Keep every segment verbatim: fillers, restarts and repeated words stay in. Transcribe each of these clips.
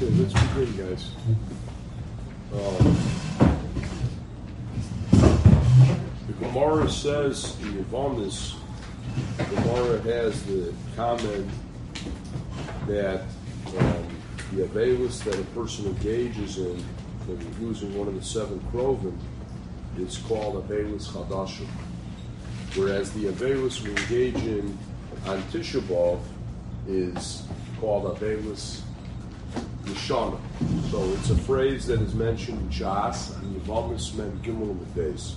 Okay, let's begin, guys. Um, the Gemara says, the Yavamis, the Gemara has the comment that um, the Avelis that a person engages in when using one of the seven Krovim is called Avelis Chadashim. Whereas the Avelis we engage in on Tisha B'Av is called Avelis Yeshana. So it's a phrase that is mentioned in Shas and Yavamis Mem Gimel and Beis.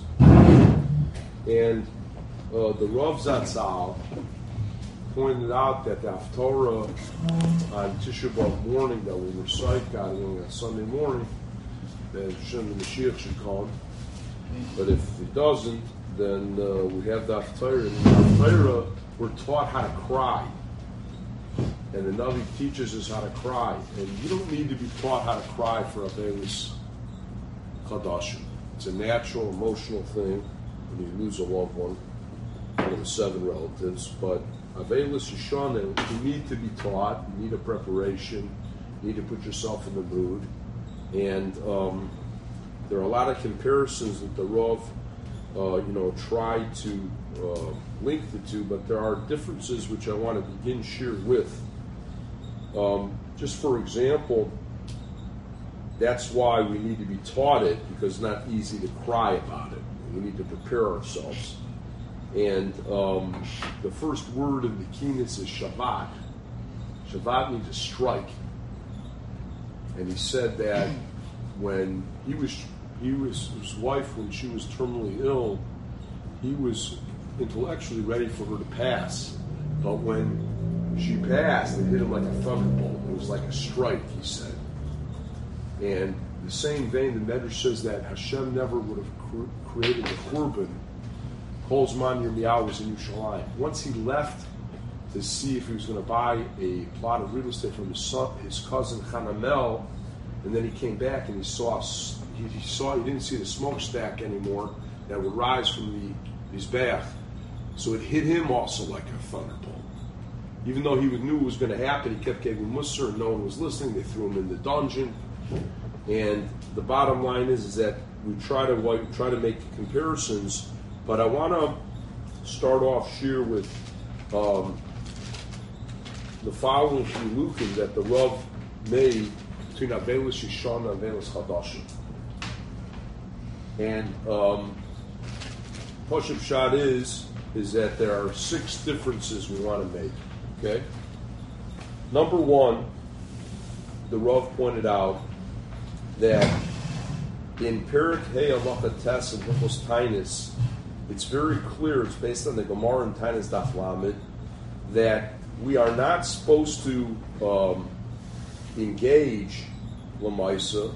And uh, the Rav Zatzal pointed out that the Haftorah on Tisha B'Av morning that we recite God on Sunday morning, that Shem the Mashiach should come. But if it doesn't, then uh, we have the Haftorah. And in the Haftorah, we're taught how to cry. And the Navi teaches us how to cry. And you don't need to be taught how to cry for Avelis Chadashim. It's a natural, emotional thing when you lose a loved one, one of the seven relatives. But Avelis Yeshana, you need to be taught. You need a preparation. You need to put yourself in the mood. And um, there are a lot of comparisons that the Rav, uh, you know, try to uh, link the two, but there are differences which I want to begin share with. Um, just for example, that's why we need to be taught it, because it's not easy to cry about it. We need to prepare ourselves. And um, the first word in the Kines is Shabbat. Shabbat means to strike. And he said that when he was, he was his wife, when she was terminally ill, he was intellectually ready for her to pass. But when she passed, it hit him like a thunderbolt. It was like a strike, he said. And the same vein, the Medrash says that Hashem never would have cr- created the Churban. Kol Zman Yirmiyahu was in Yerushalayim. Once he left to see if he was going to buy a plot of real estate from his son, his cousin Hanamel, and then he came back and he saw he, he saw he didn't see the smokestack anymore that would rise from the his bath. So it hit him also like a thunderbolt. Even though he knew it was going to happen, he kept giving Musar, and no one was listening. They threw him in the dungeon. And the bottom line is, is that we try to we try to make comparisons, but I want to start off here with um, the following chilukim that the Rav made between Avelis Yeshana and Avelis Chadashim. And um, Pashup Shad is is that there are six differences we want to make. Okay. Number one, the Rav pointed out that in Perik Hey Halacha Tes and Hilchos Tainis, it's very clear, it's based on the Gemara and Tainis Daf Lamed, that we are not supposed to um, engage Lamaisa.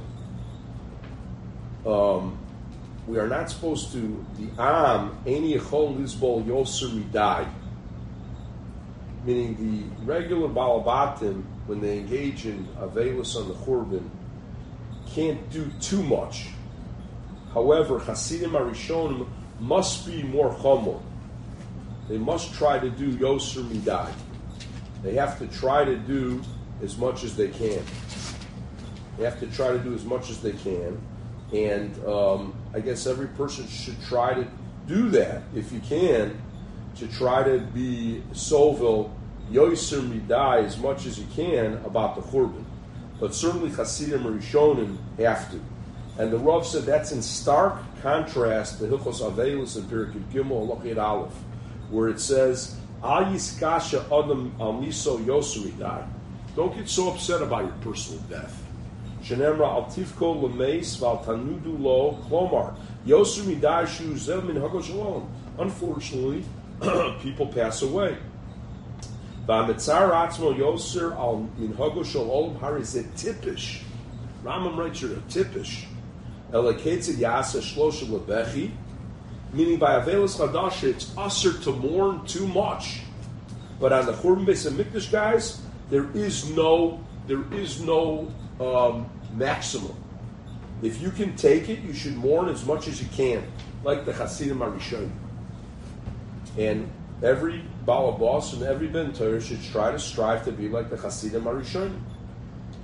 Um, we are not supposed to, the Am, Eini Yechol Lizbol Yoser Midai. Meaning the regular Balabatim, when they engage in Avelis on the Churban, can't do too much. However, Hasidim Arishonim must be more Chomor. They must try to do Yoser Midai. They have to try to do as much as they can. They have to try to do as much as they can. And um, I guess every person should try to do that, if you can, to try to be Sovil, Yoser Midai, as much as you can about the Churban. But certainly Hasidim or Rishonim have to. And the Rav said that's in stark contrast to Hilchos Avelis and Perikid Gimel Halachid Aleph, where it says, Al Yiskasha Adam Al Miso Yoser Midai. Don't get so upset about your personal death. Shenemra Al Tifko Lemeis Val Tanudu Lo Klomar. Yoser Midai Shu Zel Min Hago Shalom. Unfortunately, people pass away. V'amitzar atzmo yoser al minhago shel olam harizet tipish. Rambam writes here a tipish. Eleketzid yasa shlosha lebechi. Meaning by Avelis Chadasha, it's usher to mourn too much. But on the Churban Beis HaMikdash, guys, there is no, there is no um, maximum. If you can take it, you should mourn as much as you can, like the Hasidim Arishonim. And every Balabas and every Ben Torah should try to strive to be like the Hasidim Arishonim.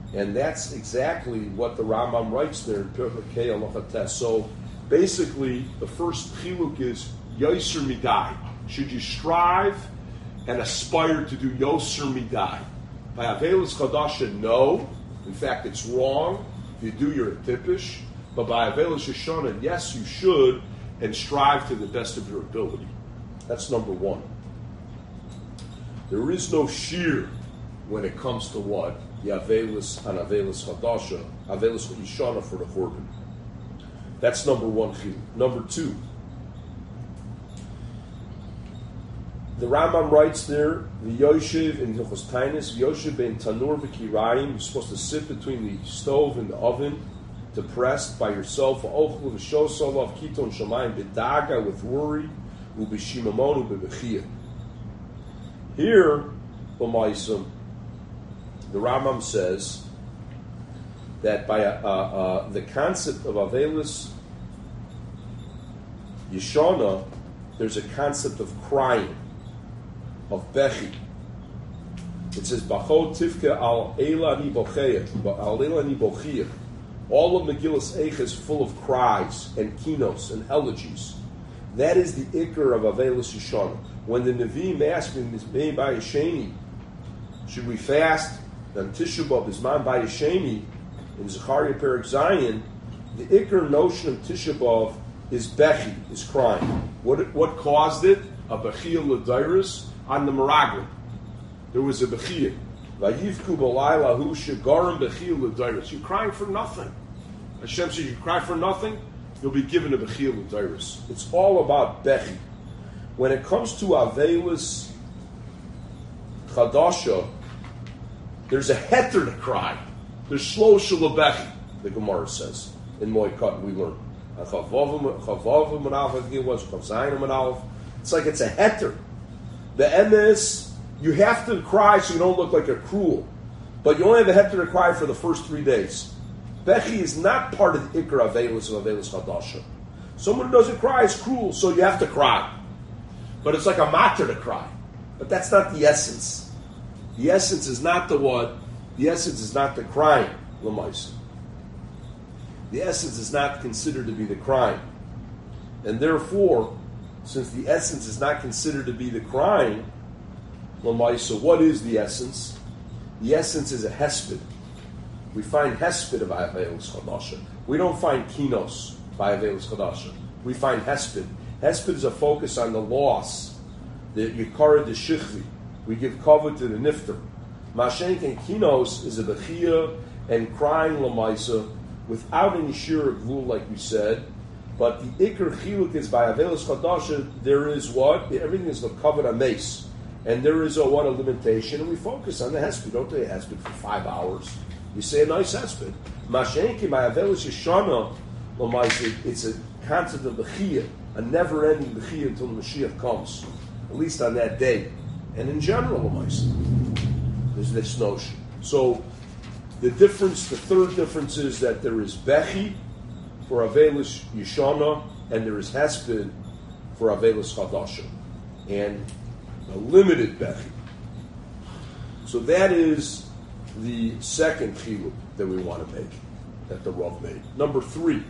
And that's exactly what the Rambam writes there in Pirkei Halacha. So basically, the first chiluk is yoser midai. Should you strive and aspire to do yoser midai? By Avelis Chadasha, no. In fact, it's wrong. If you do, you're a tippish. But by Avelis Yeshana, yes, you should, and strive to the best of your ability. That's number one. There is no shear when it comes to what? The Avelis and Avelis Chadasha, Avelis Yeshana for the Churban. That's number one chiluk. Number two, the Rambam writes there, the Yoshev in Hilchos Tainis, Yoshev ben Tanur v'Kirayim, you're supposed to sit between the stove and the oven, depressed by yourself, Ochlu v'Shosolav Kiton Shamayim b'Daga, with worry, u'b'Shimamon u'b'Bechiyah. Here, B'Maisim, the Rambam says that by uh, uh, the concept of Avelis Yeshana, there's a concept of crying, of Bechi. It says, Bachot Tivke al Eila ni Bocheya, al Eila ni Bochia. All of Megillas Eicha is full of cries and kinos and elegies. That is the ikar of Avelis Yeshana. When the Nevi'im asked him, Mei Bayesheni, should we fast? Then Tisha B'Av is Man Bayesheni in Zechariah Perek Zion. The ikar notion of Tisha B'Av is Bechi, is crying. What what caused it? A Bechiyah L'Dairis on the Meraglim. There was a Bechiyah. Vayivku B'Layla Hu Shegarim Bechiyah L'Dairis. You're crying for nothing. Hashem says you cry for nothing, you'll be given a Bechiyah L'Dairis. It's all about Bechi. When it comes to Avelis Chadasha, there's a heter to cry. There's shlo shalabechi, the Gemara says. In Moed we learn. It's like it's a heter. The M is, you have to cry so you don't look like a cruel. But you only have a heter to cry for the first three days. Bechi is not part of the ikra Avelis of Avelis Chadasha. Someone who doesn't cry is cruel, so you have to cry. But it's like a matter to cry. But that's not the essence. The essence is not the what? The essence is not the crying, Lamaisa. The essence is not considered to be the crying. And therefore, since the essence is not considered to be the crying, Lamaisa, what is the essence? The essence is a hesped. We find hesped of Avelis Chadasha. We don't find kinos by Avelis Chadasha. We find hesped. Hesped is a focus on the loss, the Yikara de Shichvi. We give kavod to the nifter. Mashenk and kinos is a bechiyah and crying lamaisa without any shir gvul, like we said. But the ikar chiluk is by Avelis Chadasha. There is what? Everything is the kavod ames, and there is a what a limitation, and we focus on the hesped. Don't say hesped for five hours. You say a nice hesped. Mashenk by Avelis Yeshana lamaisa. It's a concept of bechiyah, a never-ending bechiyah until the Mashiach comes, at least on that day. And in general, there's this notion. So the difference, the third difference is that there is Bechi for Avelis Yeshana, and there is Hesped for Avelis Chadasha, and a limited Bechi. So that is the second chiluk that we want to make, that the Rav made. Number three,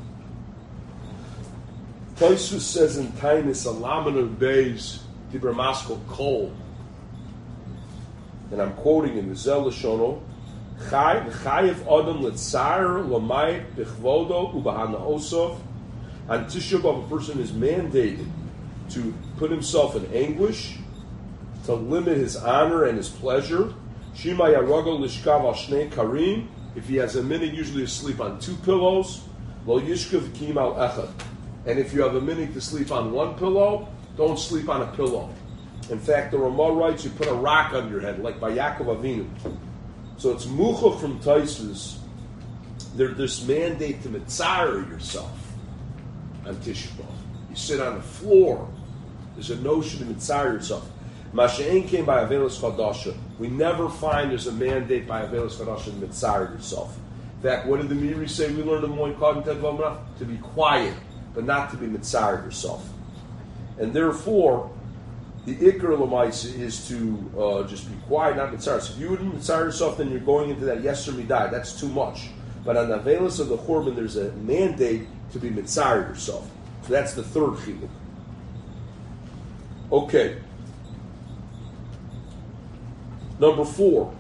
Tosfos says in Tainis, Alaman Beis Dibra Maskal Kol, and I'm quoting in the Zel Lashono, Chayev Adam Letzar Lamayit Bechvodo Ubahana Osov. On Tisha B'Av, a person is mandated to put himself in anguish, to limit his honor and his pleasure. Shima Yarago Lishkav Al Shnei Karim. If he has a minute, usually to sleep on two pillows. Lo Yishkav Kim Al Echad. And if you have a minute to sleep on one pillow, don't sleep on a pillow. In fact, the Ramah writes you put a rock on your head, like by Yaakov Avinu. So it's muchach from Tosfos. There's this mandate to mitzara yourself on Tisha B'Av. You sit on the floor. There's a notion to mitzara yourself. Masha'en came by Avelis Chadasha. We never find there's a mandate by Avelis Chadasha to mitzara yourself. In fact, what did the Miri say? We learned in Moed Katan Tedvav to be quiet, but not to be mitzara yourself. And therefore, The Ikar Lamaisa is to uh, just be quiet, not mitzar. So if you wouldn't mitzar yourself, then you're going into that yeser midai. That's too much. But on the Avelis of the Churban, there's a mandate to be mitzar yourself. So that's the third chiluk. Okay. Number four.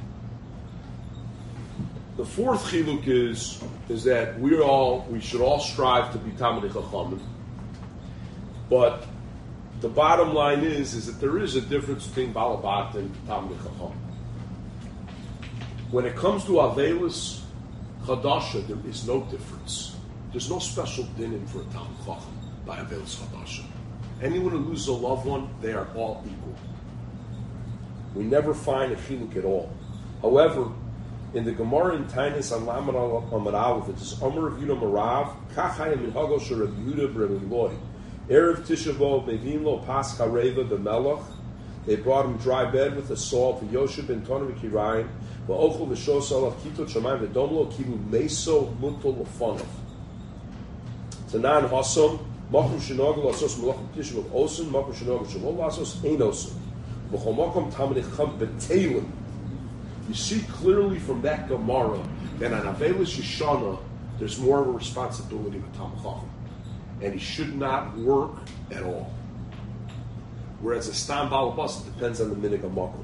The fourth chiluk is is that we all we should all strive to be Talmidei Chachamim, but the bottom line is is that there is a difference between Balabat and Talmidei Chacham. When it comes to Avelis Chadasha, there is no difference. There's no special dinim for a Talmid Chacham by Avelis Chadasha. Anyone who loses a loved one, they are all equal. We never find a chiluk at all. However, in the Gemara in Tainis on Lamed Amar Aleph, it says Amar Rav Yehuda Marav Kachayim in Hagos Rav Yehuda Rav Eloi Erev Tisha B'Av Mevin Lo Pas Hareva B'Melach. They brought him dry bed with the salt. V'Yoshev Ben Tonav V'Kirayim V'Ochel V'Shos Alav Kitot Shamayim V'Dom Lo Kivu Meso Mutal L'Fonav. Tanan Hasom Makom Shenogel Asos Melachim Tisha B'Av Osin Makom Shenogel Shalom Asos Ein Osin V'Chol Makom Talmidei Chacham B'Teilim. You see clearly from that Gemara that on Avelis Yeshana there's more of a responsibility with Talmid Chacham, and he should not work at all. Whereas a Stam Balabas, it depends on the Minig HaMakom.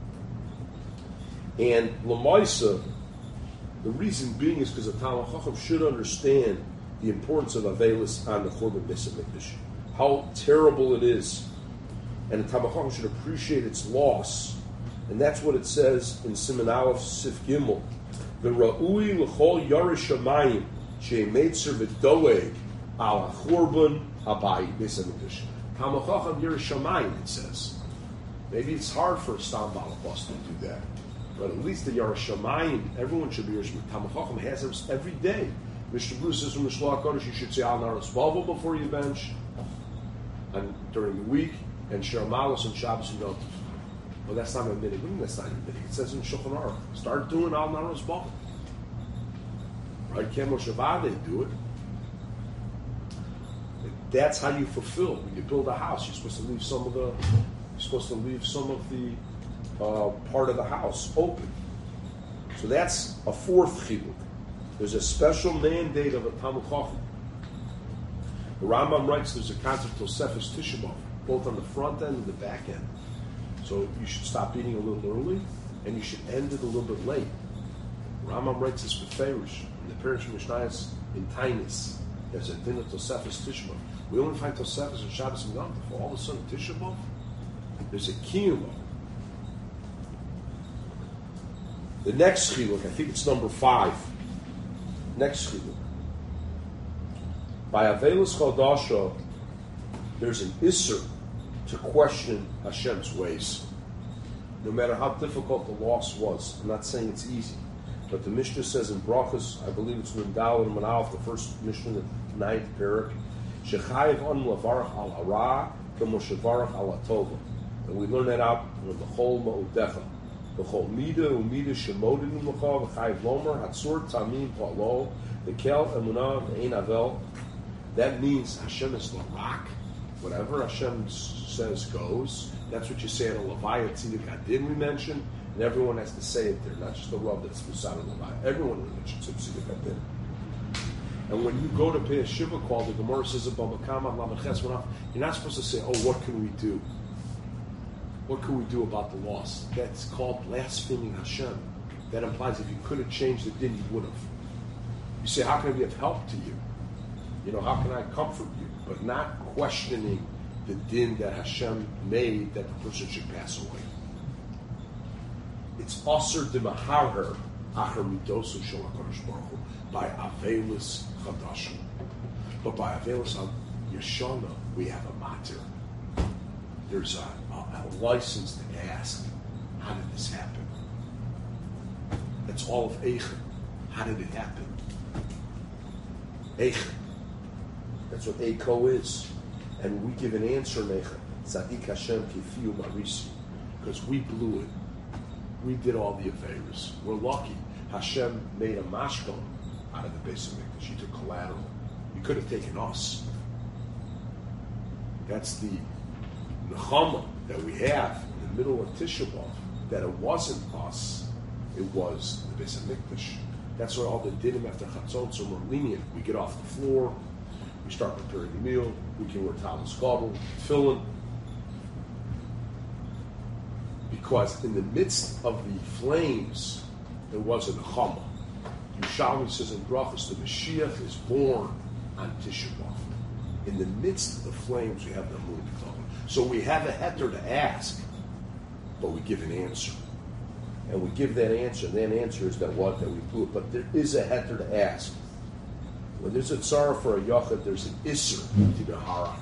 And Lamaisa, the reason being is because the Talmid Chacham should understand the importance of Avelis on the Churban Beis HaMikdash, how terrible it is, and the Talmid Chacham should appreciate its loss. And that's what it says in Siman Aleph Sif Gimel. The Ra'ui l'chol Yarish Shamayim she'emetzer v'doeg al ha'churban habayi Beis HaMikdash. Talmid Chacham Yarish Shamayim, it says. Maybe it's hard for a Stam Balabas to do that, but at least the Yarish Shamayim, everyone should be Yarish Shamayim. Talmid Chacham has them every day. Mister Bruce says from the Shlach Kodesh, you should say Al Naros Bavel before you bench, and during the week, and Shir Malos and Shabbos and Yom Tov. Well, that's not a minute. That's not a minute. It says in Shulchan Aruch, start doing Al Naros Bavel. Right? Kemo Shabbat, they do it. That's how you fulfill. When you build a house, you're supposed to leave some of the, you're supposed to leave some of the uh, part of the house open. So that's a fourth chiluk. There's a special mandate of a Talmid Chacham. The Rambam writes there's a concept of Tosefes Tisha B'Av, both on the front end and the back end. So you should stop eating a little early, and you should end it a little bit late. Rambam writes this with Ferish in the Parish Mishnayos in Tainis. There's a din of Tosefes Tisha B'Av. We only find Tosefes and Shabbos and Yom Tov. All of a sudden, Tisha B'Av, there's a kiyum. The next chiluk, I think it's number five. Next chiluk. By Avelis Chadasha, there's an isser to question Hashem's ways, no matter how difficult the loss was. I'm not saying it's easy, but the Mishnah says in Brachos, I believe it's in Dal and Manalef, the first Mishnah, the ninth parak, Shechayev on Lavarach al Hara, Kemo Shevarach al Atova, and we learn that out with the Chol Ma'udecha, the Chol Mida Umida Shemodin L'cha, the Chayev Lomer Hatzur Tamim Palo, the Kel Emunah, the Ein Avel. That means Hashem is the rock. Whatever Hashem says goes. That's what you say at a Levaya Tzidik Adin we mentioned, and everyone has to say it there, not just the Rav that's Musad and Levaya. Everyone mentions Tzidik Adin. And when you go to pay a Shiva call, the Gemara says about Makama, Lamaches, you're not supposed to say, oh, what can we do? What can we do about the loss? That's called blaspheming Hashem. That implies if you could have changed the din, you would have. You say, how can I be of help to you? You know, how can I comfort you? But not questioning the din that Hashem made that the person should pass away. It's Aser de Maharer Acher Midosu Shel HaKadosh Baruch Hu by Avelis Chadasha. But by Avelis Yeshana, we have a matter. There's a, a, a license to ask, how did this happen? That's all of Eichen. How did it happen? Eichen. That's what Eiko is. And we give an answer, Necha. Tzadik Hashem Kifiu Marisi. Because we blew it. We did all the Averis. We're lucky. Hashem made a mashkon out of the Beis HaMikdash. He took collateral. He could have taken us. That's the Nechama that we have in the middle of Tisha B'Av, that it wasn't us, it was the Beis HaMikdash. That's why all the dinim after Chatzot are more lenient. We get off the floor, we start preparing the meal, we can wear talis gabel, tefillin. Because in the midst of the flames, there was a nechama. Yerushalmi says in Brachos, the Mashiach is born on Tisha B'Av. In the midst of the flames, we have the moon. So we have a heter to ask, but we give an answer. And we give that answer, and that answer is that what? That we do it. But there is a heter to ask. When there's a tzara for a yachid, there's an isser to the hara.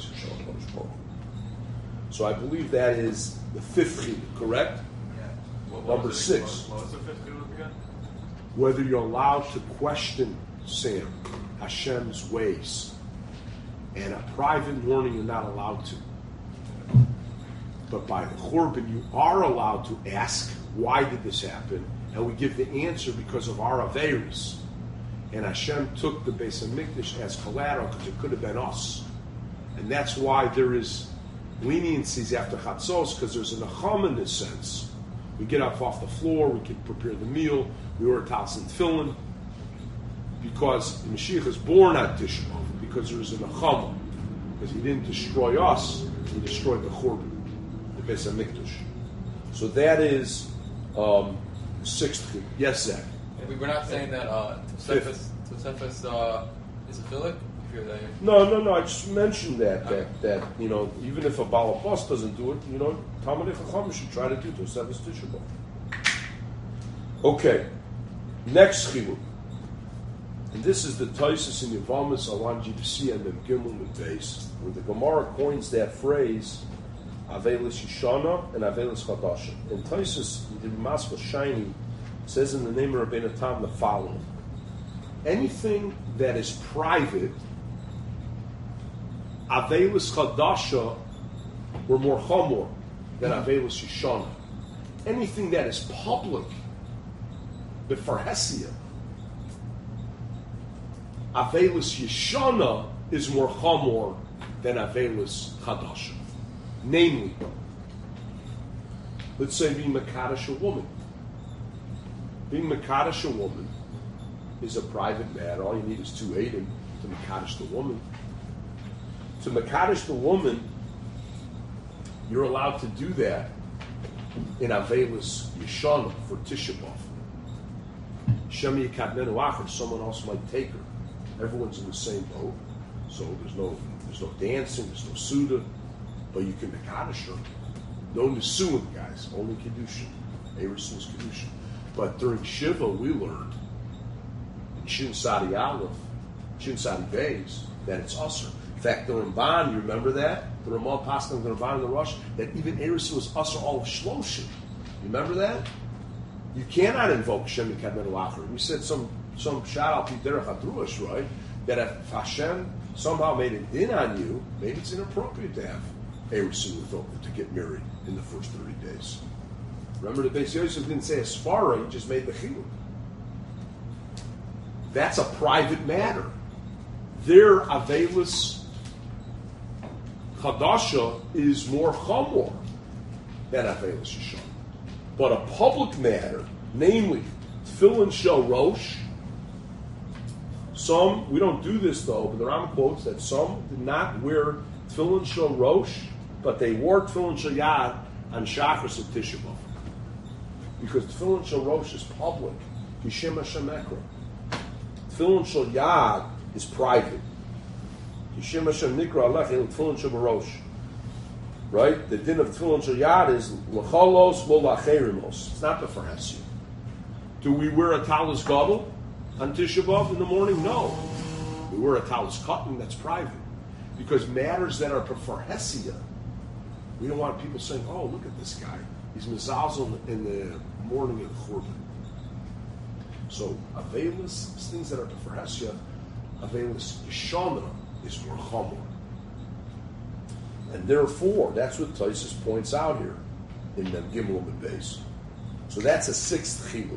So I believe that is the fifth chiluk, correct? Yeah. What, what Number was six. What, what was the fifth chiluk again? Whether you're allowed to question, Sam, Hashem's ways. And a private warning, you're not allowed to. But by the Churban, you are allowed to ask, why did this happen? And we give the answer because of our Averis. And Hashem took the Beis HaMikdash as collateral because it could have been us. And that's why there is leniencies after Chatzos, because there's a Necham in this sense. We get up off the floor, we can prepare the meal, we wear talis and tefillin, because the Mashiach is born on Tisha B'Av, because there is a Nechama. Because he didn't destroy us, he destroyed the Churban, the Beis HaMikdash. So that is um, sixth. Yes, Zach. We we're not saying that uh, Tosefes Tosefes uh, is a filik. If you're there. No, no, no. I just mentioned that Okay. that that you know, even if a balabas doesn't do it, you know, Talmidei Chacham should try to do Tosefes Tisha B'Av. Okay, next chiluk, and this is the Taisus in Yevamis Alan G P C and the Gimel and Beis, where the Gemara coins that phrase Avelis Yishana and Avelis Chadasha. And Taisus, the Maskell Shiny, says in the name of Rabbeinu Tam the following: anything that is private, Avelis Chadasha, were more chamor than Avelis Yishana. Anything that is public, Befarhesia, Avelis Yishana is more chamor than Avelis Chadasha. Namely, let's say being Makadosh a woman. Being Makadosh a woman is a private matter. All you need is two Eidim to Makadosh the woman. To Makadosh the woman, you're allowed to do that in Avelis Yishana for Tisha B'Av. Shemi Yikadmenu Acher, someone else might take her. Everyone's in the same boat, so there's no there's no dancing, there's no suda, but you can Makadosh her. No Nisuim, guys, only Kedushin. Eresin is Kedushin. But during Shiva, we learned in Shin Sadi Aleph, Shin Sadi Beis, that it's Usr. In fact, the Ramban, you remember that? The Ramah Paskin, the Ramban, and the Rosh, that even Eresin was Usr all of Shloshim. You remember that? You cannot invoke Shem Yikadmenu Acher. We said some some shout out to Derech Hadrush, right? That if Hashem somehow made a din on you, maybe it's inappropriate to have Eresin invoked to get married in the first thirty days. Remember, the Beis Yosef didn't say a svara; he just made the chiluk. That's a private matter. Their Avelis Chadasha is more chamor than Avelis Yishana. But a public matter, namely Tefillin Shel Rosh, some, we don't do this though, but the Ram quotes that some did not wear Tefillin Shel Rosh, but they wore Tefillin Shel Yad on Shachris of Tisha B'Av. Because Tefillin Shel Rosh is public. Yishem Hashem Ekra. Tefillin Shel Yad is private. Yishem Hashem Nikra Alech Tefillin Shel Rosh. Right? The din of Tefillin Shel Yad is L'cholos Lo Lacherimos. It's not the Farhesia. Do we wear a talis gabel on Tisha B'Av in the morning? No. We wear a talis cotton that's private. Because matters that are for Hesia, we don't want people saying, oh, look at this guy. He's mezazal in the morning of the Churban. So, Avelis, things that are for Hesia, Avelis Yishana is more chamor. And therefore, that's what Taisus points out here in the Gimel and the Beis. So that's a sixth chiluk.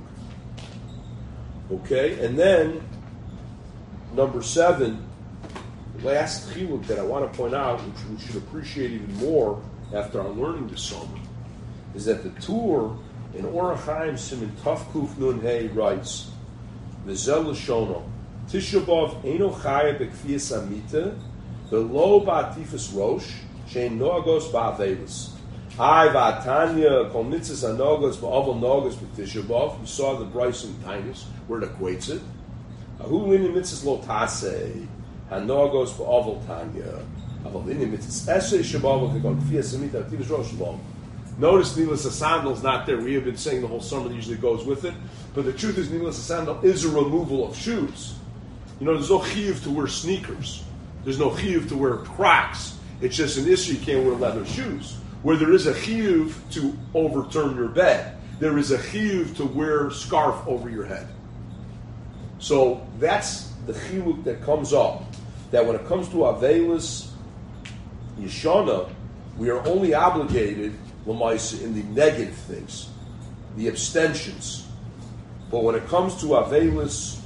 Okay, and then number seven, the last chiluk that I want to point out, which we should appreciate even more, after I'm learning the summer, is that the Tur in Orach Chaim Siman Taf Kuf Nun Hey writes, V'zel L'shono, Tisha B'Av Eino Chaya B'Kfiyas Amita, V'lo Ba'atifas Rosh, Shein Noagos Ba'avelis. Hi V'atanya Kol Mitzvahs Anogos Ba'avel Nogos B'Tisha B'Av. We saw the Bryson Tinus, where it equates it. Ahu Lini Mitzvahs Lo Tasei, Hanogos Ba'avel Tanya. Aval Lini Mitzvahs Esei Shabbav Kol Kfiyas Amita B'Atifas Rosh Lo. Notice Nilas Sandal is not there. We have been saying the whole summer that usually goes with it. But the truth is Nilas Sandal is a removal of shoes. You know, there's no chiyuv to wear sneakers. There's no chiyuv to wear Crocs. It's just an issue you can't wear leather shoes. Where there is a chiyuv to overturn your bed, there is a chiyuv to wear scarf over your head. So that's the chiyuv that comes up. That when it comes to Avelis Yeshana, we are only obligated in the negative things, the abstentions. But when it comes to Avelis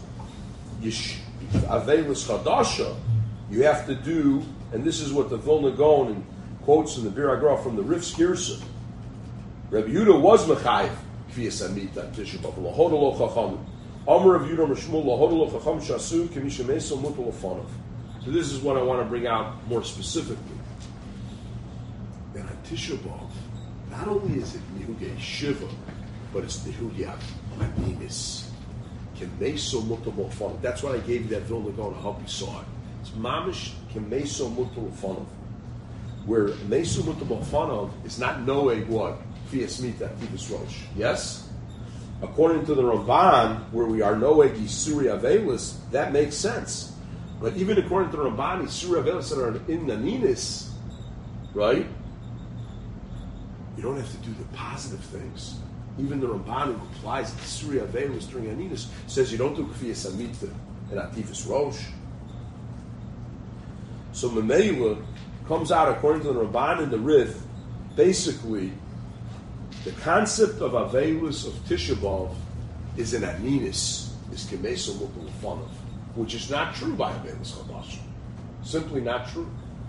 Avelis Chadasha, you have to do, and this is what the Vilna Gaon quotes in the Bir Agra from the Rif Skirsa. Rabbi Yehuda was Mechayiv Kfiyas Amita Tisha B'Av Lahoda Lo Chachamim. Amar Rabbi Yehuda Mishmul Lahoda Lo Chacham Shasu K'Misha Meso Mutal Lefanav. So this is what I want to bring out more specifically. That on Tisha B'Av, not only is it Nihugei Shiva, but it's Nihugei Manimis. Kemeso Mutal Lefanav. That's why I gave you that Vilna Gaon to help you saw it. It's Mamish Kemeso Mutal Lefanav. Where Mesu Mutal Lefanav is not Noeg what? Kfiyas Mita Tivus Rosh. Yes? According to the Ramban, where we are Noeg Yisuri Avelis, that makes sense. But even according to the Ramban, Yisuri Avelis that are in Naninis, right? You don't have to do the positive things. Even the Ramban who applies Yisuri Avelis during Naninis says you don't do Kfiyas Mita and Atifus Rosh. So Memela comes out according to the Ramban and the Rif, basically, the concept of Avelis of Tisha B'Av is an Aninis, is Kemeso Mutal Lefanav, which is not true by Avelis Chadash. Simply not true.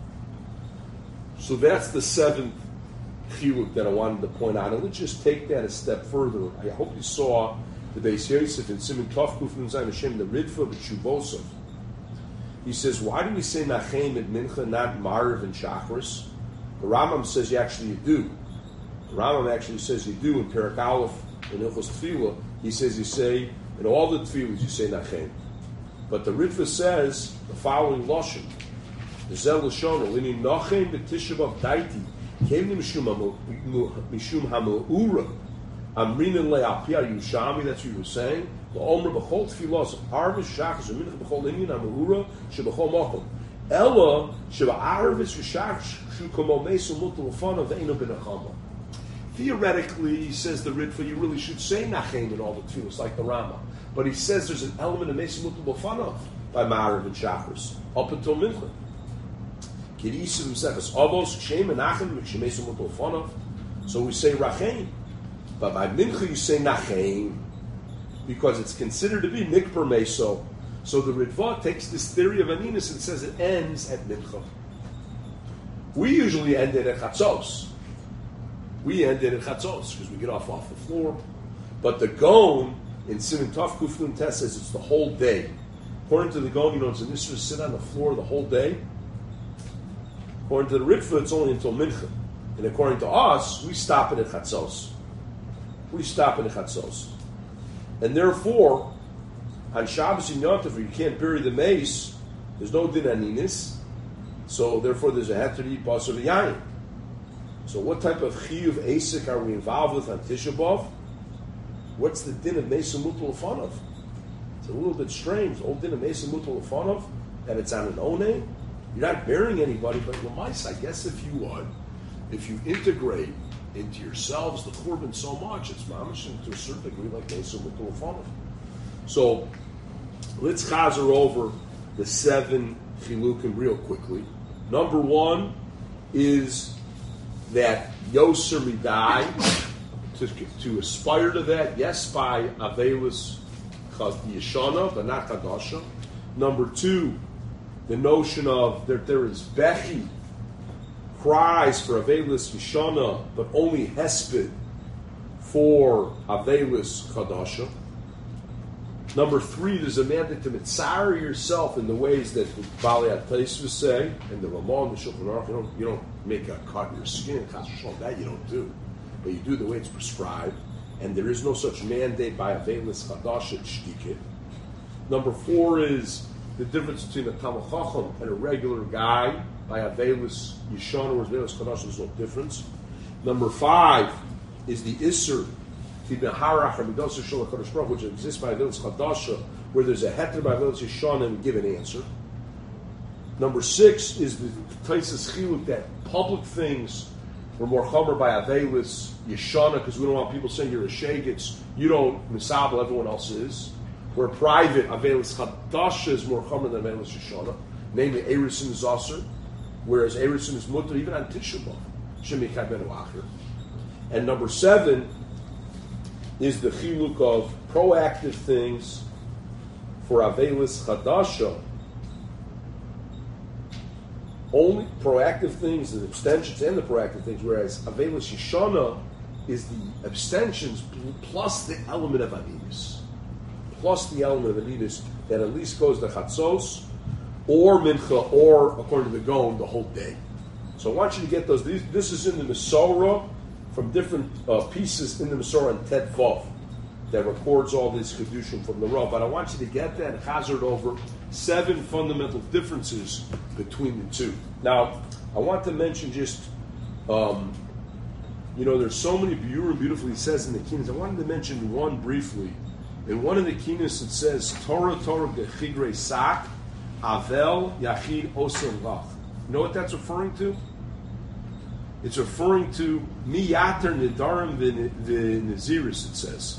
So that's the seventh chiluk that I wanted to point out. And let's just take that a step further. I hope you saw the Beis Yosef in Siman Tov Kuf Nun Zayin Hashem, the Ridfa B'Shubosov. He says, why do we say Nachem at Mincha, not Mariv and Shachris? The Rambam says you actually you do. The Rambam actually says you do in Perek Aleph, in Ilchos Tefillah. He says you say, in all the Tefillahs you say Nachem. But the Ritva says the following Lashon. The Zel Lashon, Lini Nachem B'Tisha B'Av Daiti, Came to Mishum HaMu'ura, Amrinin Le'Apia Yushami, that's what you were saying. The Omer B'chol Tfilos, Arvis Shachas, Aminach B'chol Inyan HaMu'ura, Sheb'chol Mochel. Ella, Sheb'arvis V'shach, Shukomo Mesu Mutal Lefanav, Ve'eno B'nachama. Theoretically, he says the Ritva, you really should say Nachem in all the tefillos, like the Rama. But he says there's an element of Mesu Mutal Lefanav by Ma'ariv and Shachris, up until Mincha. Kirisim Sefes Avos, Shem Menachem, Shemesu Mutal Lefanav. So we say Rachem. But by Mincha you say Nachem, because it's considered to be Mikper Meso. So the Ritva takes this theory of Aninus and says it ends at Mincha. We usually end it at Chatzos. We end it at Chatzos, because we get off off the floor. But the Gaon in Siman Tov Kuf Nun Tes says it's the whole day. According to the Gaon, you know, it's an issue to sit on the floor the whole day. According to the Ritva, it's only until Mincha. And according to us, we stop it at Chatzos. We stop it at Chatzos. And therefore, on Shabbos and Yom Tov, you can't bury the mace, there's no din aninis, so therefore there's a heter to eat basar v'yayin. So what type of chiyuv asik are we involved with on Tisha B'Av? What's the din of Mesa Mutal Lefanav? It's a little bit strange. The old din of Mesa Mutal Lefanav, that it's on an one. You're not burying anybody, but Lamais, I guess if you would, if you integrate into yourselves the korban so much, it's mamish to a certain degree like Mesa Mutal Lefanav. So let's chazer over the seven chilukim real quickly. Number one is that Yoser Midai, to, to aspire to that, yes, by Avelis Yeshana, but not Chadasha. Number two, the notion of that there is Bechi cries for Avelis Yishana, but only Hesped for Avelis Chadasha. Number three, there's a mandate to mitzara yourself in the ways that the Bali Ataisus say, and the Ramah and the Shulchan Aruch. You don't, you don't make a cut in your skin. That you don't do, but you do the way it's prescribed. And there is no such mandate by Avelis Chadasha Shtike. Number four is the difference between a Talmid Chacham and a regular guy. By Avelis Yishana or Avelis Chadasha, there's no difference. Number five is the Isser which exists by Avelis Chadasha, where there's a heter by Avelis Yishana and we give an answer. Number six is the Taisus Chiluk that public things were more chomer by Avelis Yishana, because we don't want people saying you're a shegitz, you don't misabel, everyone else is. Where private Avelis Chadasha is more chomer than Avelis Yishana, namely Erisin is Aser, whereas Erisin is mutter even on Tisha B'Av, Shemichai ben Acher. And number seven is the chiluk of proactive things for Avelis Chadasha. Only proactive things, the abstentions and the proactive things, whereas Avelis Yishana is the abstentions plus the element of Anidus. Plus the element of Anidus that at least goes to Chatzos or Mincha or, according to the Gaon, the whole day. So I want you to get those. These, this is in the Masorah from different uh, pieces in the Masorah and Ted Vav that records all this Kedushim from the Rav. But I want you to get that and hazard over seven fundamental differences between the two. Now, I want to mention just, um, you know, there's so many Biurim beautifully it says in the Kinas. I wanted to mention one briefly. In one of the Kinas it says, Torah, Torah, Gechigre Sak, Avel, Yachid, Osel, Lach. You know what that's referring to? It's referring to Miyater Nidarim V'Naziris, it says.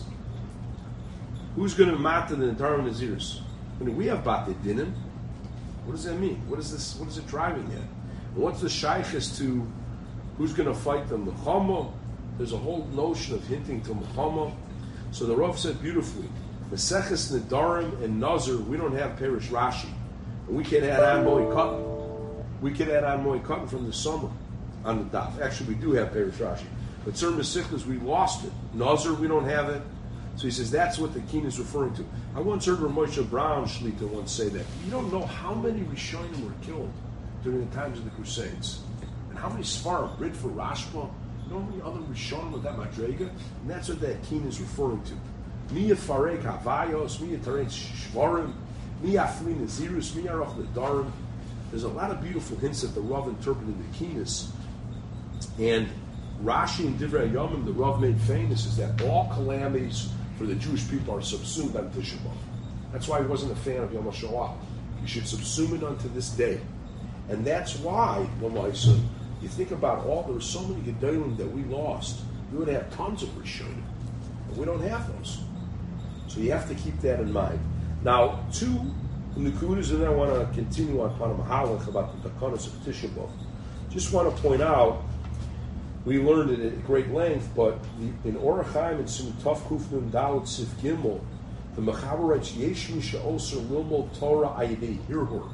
Who's going to matter the Nidarim Naziris? I mean, we have Bate Dinim. What does that mean? What is this? What is it driving at? And what's the shaykhis to who's going to fight the Mechama? There's a whole notion of hinting to Mechama. So the Rav said beautifully, Meseches Nidarim and Nazir, we don't have Perish Rashi. And we can add on Moed Katan. We can add on Moed Katan from the summer on the daf. Actually, we do have Perish Rashi. But certain Mesichlas, we lost it. Nazir, we don't have it. So he says that's what the Keen is referring to. I once heard Moshe Brown Shlita once say that. You don't know how many Rishonim were killed during the times of the Crusades. And how many Sfarim, Brit for Rashba, you know how many other Rishonim with that Madrega? And that's what that Keen is referring to. Miya Farek Havayos, Miya Tarek Shvarim, Miya Aflin Nazirus, Miya Arach Nadarim. There's a lot of beautiful hints that the Rav interpreted the Keenis. And Rashi and Divrei Yomim, the Rav made famous, is that all calamities for the Jewish people are subsumed on Tisha B'Av. That's why he wasn't a fan of Yom HaShoah. You should subsume it unto this day. And that's why, Lamaisa, you think about all, there were so many Gedolim that we lost. We would have tons of Rishonim. But we don't have those. So you have to keep that in mind. Now, two Nukudas, and then I want to continue on Panamahalach about the Takanas of Tisha B'Av. Just want to point out, we learned it at great length, but the, in Orach Chaim and Simutov Kufnun Dalet Sif Gimel, the Mechaber writes Yesh Misha Oser Lilmo Torah Ayidei Hirhur.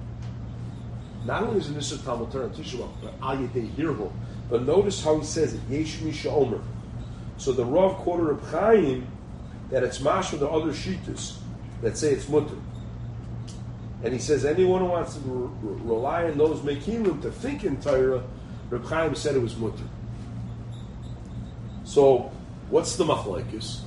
Not only is it Nisr Talmud Torah and Tisha B'Av, but Ayidei Hirhur. But notice how he says it, Yesh Misha Omer. So the Rav quoted Reb Chaim that it's mashma the other shitas that say it's mutter. And he says anyone who wants to re- re- rely on those mekilim to think in Torah, Reb Chaim said it was mutter. So, what's the machlekes?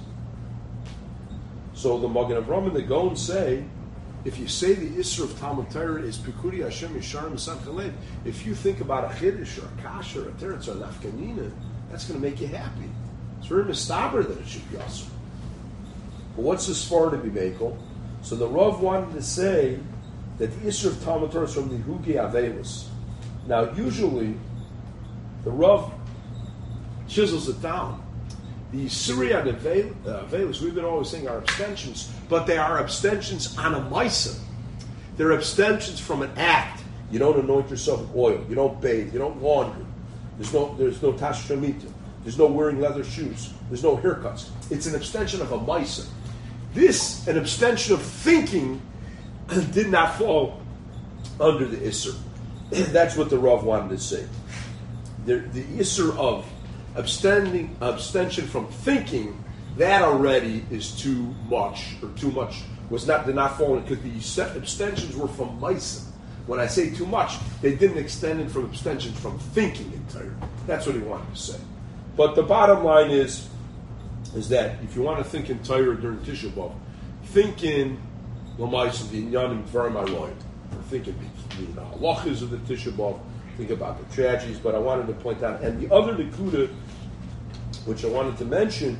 So the Magen Avraham and the Gaon say, if you say the Isra of Talmud Torah is Pikuri Hashem Yisharim Samchalev, if you think about a Chiddush or a Kasher or a Teretz or a Nafkanina, that's going to make you happy. It's very mistaber that it should be Asr. But what's the Sfar to be Mekel? So the Rav wanted to say that the Isra of Talmud Torah is from the Hugi Avelis. Now, usually, the Rav chisels it down. The Syria and Avelis, we've been always saying, are abstentions, but they are abstentions on a Maisa. They're abstentions from an act. You don't anoint yourself with oil. You don't bathe. You don't launder. There's no there's no tashamita. There's no wearing leather shoes. There's no haircuts. It's an abstention of a Maisa. This, an abstention of thinking, did not fall under the Isser. That's what the Rav wanted to say. the, the isser of abstending, abstention from thinking, that already is too much, or too much, was not, did not fall in, because the abstentions were from Maisa. When I say too much, they didn't extend it from abstention from thinking in Torah. That's what he wanted to say. But the bottom line is, is that if you want to think in Torah during Tisha B'Av, think in L'maisa, the Inyanim Dvarim HaRoim, or think in the, the halachas of the Tisha B'Av, think about the tragedies, but I wanted to point out, and the other Nekuda, which I wanted to mention,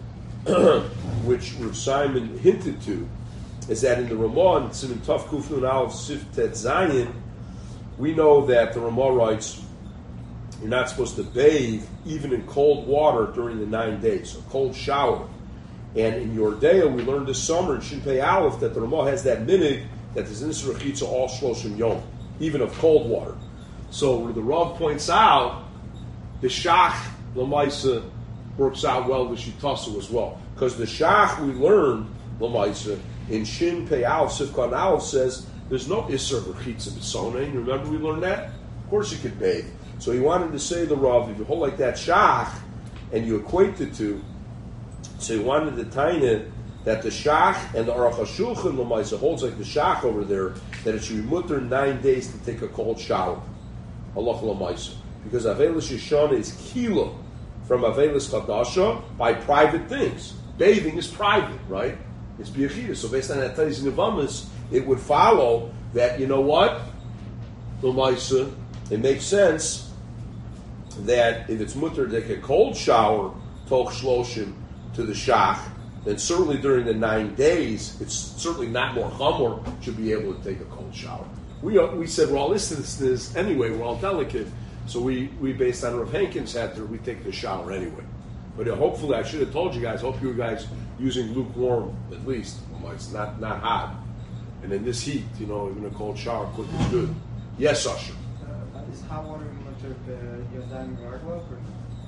which Rav Simon hinted to, is that in the Ramah, in Siman Tov Kuf Nun Aleph Sif Tet Zayin, we know that the Ramah writes, you're not supposed to bathe even in cold water during the nine days, a cold shower. And in Yordea, we learned this summer in Shin Pei Aleph that the Ramah has that minig that there's Nisr Rechitza all Shloshim Yom, even of cold water. So the Rav points out, the Shach L'maisa works out well with Shitasa as well. Because the Shach we learned, L'maisa, in Shin Pei Aleph, Sifkan Aleph says, there's no Isser Rechitza B'Sonein. Remember we learned that? Of course you could bathe. So he wanted to say the Rav, if you hold like that Shach, and you equate the two, so he wanted to tie in that the Shach and the Aruch HaShulchan L'maisa holds like the Shach over there, that it should be mutter nine days to take a cold shower. Allah L'maisa. Because Avelis Yeshana is Kilo from Avelis Chadasha by private things. Bathing is private, right? It's B'Yechida. So based on that Taiz Nevamis, it would follow that, you know what? L'maisa, it makes sense that if it's mutter to take a cold shower, toch shloshim, to the shach, then certainly during the nine days, it's certainly not more chamor, should be able to take a cold shower. We uh, we said we're all instances anyway, we're all delicate, so we, we based on Rav Hankins had to, we take the shower anyway. But uh, hopefully, I should have told you guys, hope you guys using lukewarm at least, it's not, not hot. And in this heat, you know, even a cold shower quick is good. Yes, Usher. Uh, is hot water much of Yodayim Garglov or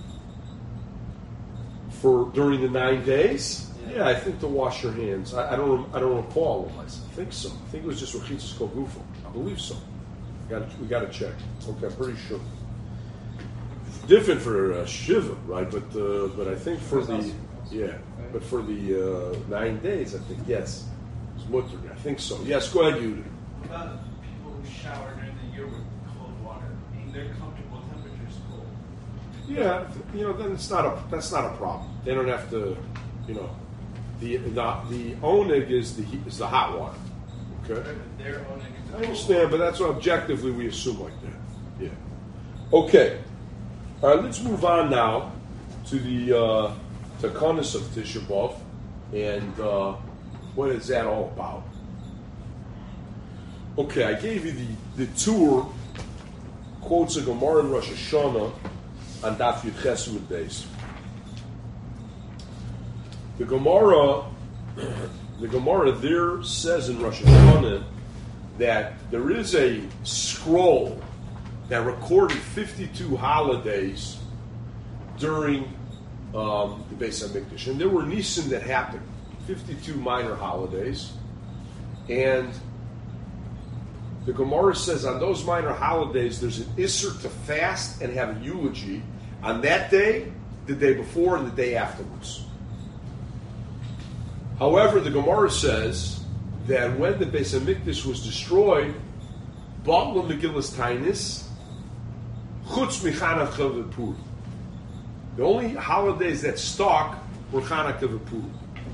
For during the nine days, yeah, Yeah. I think to wash your hands. I, I don't, I don't recall. I think so. I think it was just Rechitzas Kogufo. I believe so. We got, we got to check. Okay, I'm pretty sure. Different for uh, Shiva, right? But, uh, but I think for the, yeah, but for the uh, nine days, I think yes, it's mutter. I think so. Yes, go ahead, Yudin. What about people who shower during the year with cold water? I mean, their comfortable temperature is cold. Yeah, you know, then it's not a that's not a problem. They don't have to, you know, the the the oneg is the heat, is the hot water. Okay, Their own I understand, but that's what objectively we assume like that. Yeah. Okay. All right. Let's move on now to the uh, Takanas of Tisha B'Av, and uh, what is that all about? Okay, I gave you the the tour quotes of Gemara in Rosh Hashanah on Daf Yud Ches Amud Beis. The Gemara, the Gemara there says in Rosh Hashanah that there is a scroll that recorded fifty-two holidays during um, the Beis HaMikdash, and there were Nisan that happened, fifty-two minor holidays, and the Gemara says on those minor holidays there's an Isser to fast and have a eulogy on that day, the day before, and the day afterwards. However, the Gemara says that when the Beis HaMikdash was destroyed, Batla Megillas Tainis, Chutz Michanach Purim. The only holidays that stuck were Chanukah and Purim.